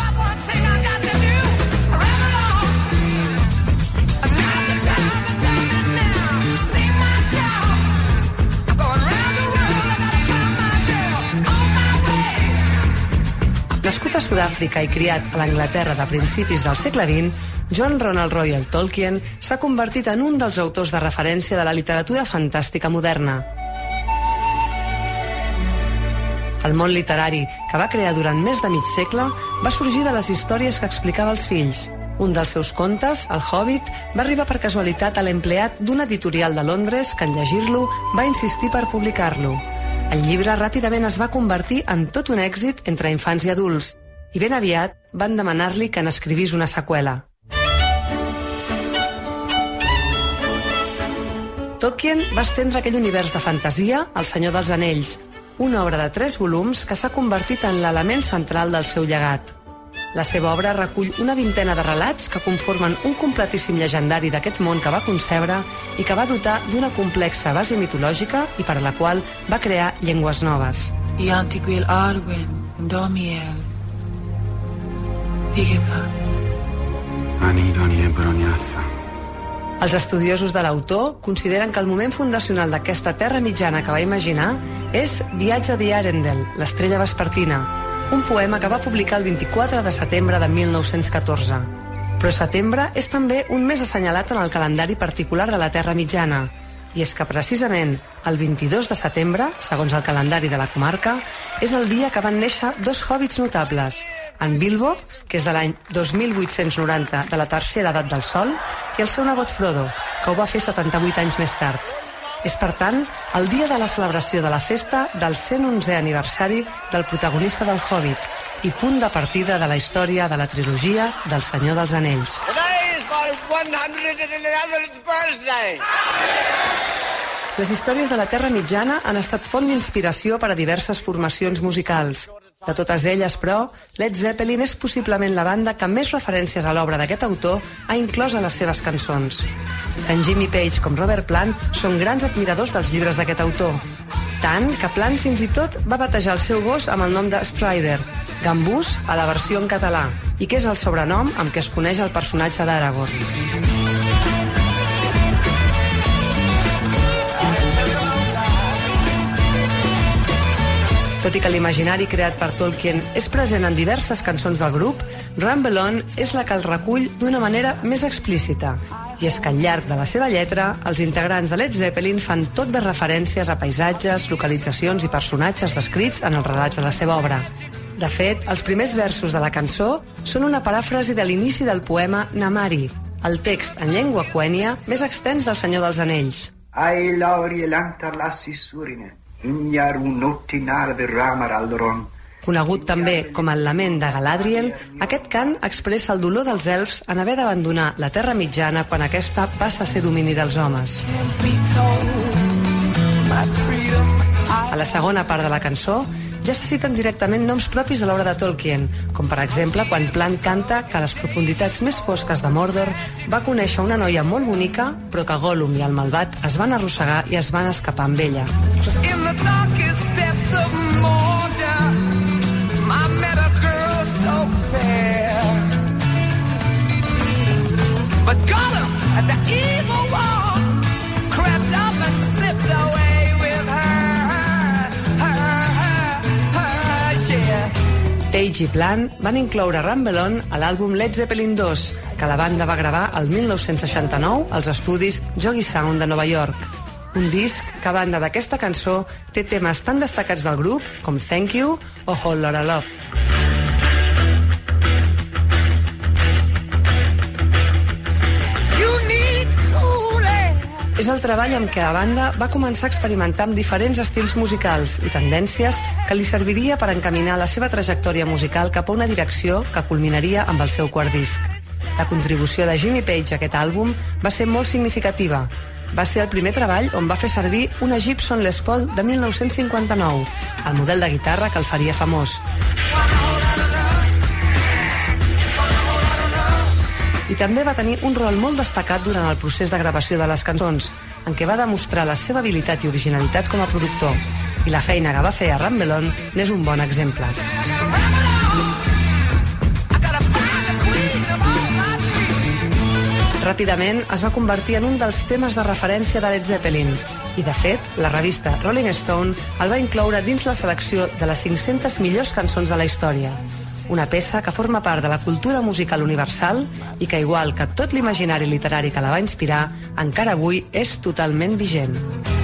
[SPEAKER 6] Nascut Nascut a Sud-àfrica i criat a l'Anglaterra de principis del segle XX, John Ronald Reuel Tolkien s'ha convertit en un dels autors de referència de la literatura fantàstica moderna. El món literari, que va crear durant més de mig segle, va sorgir de les històries que explicava als fills. Un dels seus contes, El Hobbit, va arribar per casualitat a l'empleat d'una editorial de Londres que, en llegir-lo, va insistir per publicar-lo. El llibre ràpidament es va convertir en tot un èxit entre infants i adults, i ben aviat van demanar-li que n'escrivís una seqüela. Tolkien va estendre aquell univers de fantasia, El Senyor dels Anells, una obra de 3 volums que s'ha convertit en l'element central del seu llegat. La seva obra recull una vintena de relats que conformen un completíssim llegendari d'aquest món que va concebre i que va dotar d'una complexa base mitològica i per a la qual va crear llengües noves.
[SPEAKER 7] Iantiguil Arwen, Domiel, Pigefa.
[SPEAKER 6] Els estudiosos de l'autor consideren que el moment fundacional d'aquesta terra mitjana que va imaginar és Viatge de Arendel, l'estrella vespertina, un poema que va publicar el 24 de setembre de 1914. Però setembre és també un mes assenyalat en el calendari particular de la Terra Mitjana, i és que precisament el 22 de setembre, segons el calendari de la comarca, és el dia que van néixer 2 hòbbits notables, en Bilbo, que és de l'any 2890 de la tercera edat del Sol, i el seu nebot Frodo, que ho va fer 78 anys més tard. És, per tant, el dia de la celebració de la festa del 111è aniversari del protagonista del Hobbit i punt de partida de la història de la trilogia del Senyor dels Anells.
[SPEAKER 8] Today is my 111th birthday!
[SPEAKER 6] Les històries de la Terra Mitjana han estat font d'inspiració per a diverses formacions musicals. De totes elles, però, Led Zeppelin és possiblement la banda que més referències a l'obra d'aquest autor ha inclòs a les seves cançons. Tant Jimmy Page com Robert Plant són grans admiradors dels llibres d'aquest autor. Tant que Plant fins i tot va batejar el seu gos amb el nom de Strider, Gambús a la versió en català, i que és el sobrenom amb què es coneix el personatge d'Aragorn. Tot i que l'imaginari creat per Tolkien és present en diverses cançons del grup, Ramble On és la que el recull d'una manera més explícita. I és que al llarg de la seva lletra, els integrants de Led Zeppelin fan tot de referències a paisatges, localitzacions i personatges descrits en els relats de la seva obra. De fet, els primers versos de la cançó són una paràfrasi de l'inici del poema Namari, el text en llengua quènia més extens del Senyor dels Anells.
[SPEAKER 8] Ai lauri elantar lassi surine.
[SPEAKER 6] Conegut també com el lament de Galadriel, aquest cant expressa el dolor dels elfs en haver d'abandonar la Terra Mitjana quan aquesta passa a ser domini dels homes. A la segona part de la cançó ja se citen directament noms propis de l'obra de Tolkien, com per exemple quan Plant canta que a les profunditats més fosques de Mordor va conèixer una noia molt bonica, però que Gollum i el malvat es van arrossegar i es van escapar amb ella.
[SPEAKER 7] In the darkest depths of Mordor, I met a girl so fair. But Gollum, the evil one, crept up and slipped away with her, yeah.
[SPEAKER 6] Page i Plant van incloure Ramble On a l'àlbum Led Zeppelin II, que la banda va gravar el 1969 als estudis Joggy Sound de Nova York. Un disc que, a banda d'aquesta cançó, té temes tan destacats del grup com Thank You o Whole Lotta Love. És el treball amb què la banda va començar a experimentar amb diferents estils musicals i tendències que li serviria per encaminar la seva trajectòria musical cap a una direcció que culminaria amb el seu quart disc. La contribució de Jimmy Page a aquest àlbum va ser molt significativa. Va ser el primer treball on va fer servir una Gibson Les Paul de 1959, el model de guitarra que el faria famós. I també va tenir un rol molt destacat durant el procés de gravació de les cançons, en què va demostrar la seva habilitat i originalitat com a productor. I la feina que va fer a Ramble On n'és un bon exemple. Ràpidament es va convertir en un dels temes de referència de Led Zeppelin i, de fet, la revista Rolling Stone el va incloure dins la selecció de les 500 millors cançons de la història. una peça que forma part de la cultura musical universal i que, igual que tot l'imaginari literari que la va inspirar, encara avui és totalment vigent.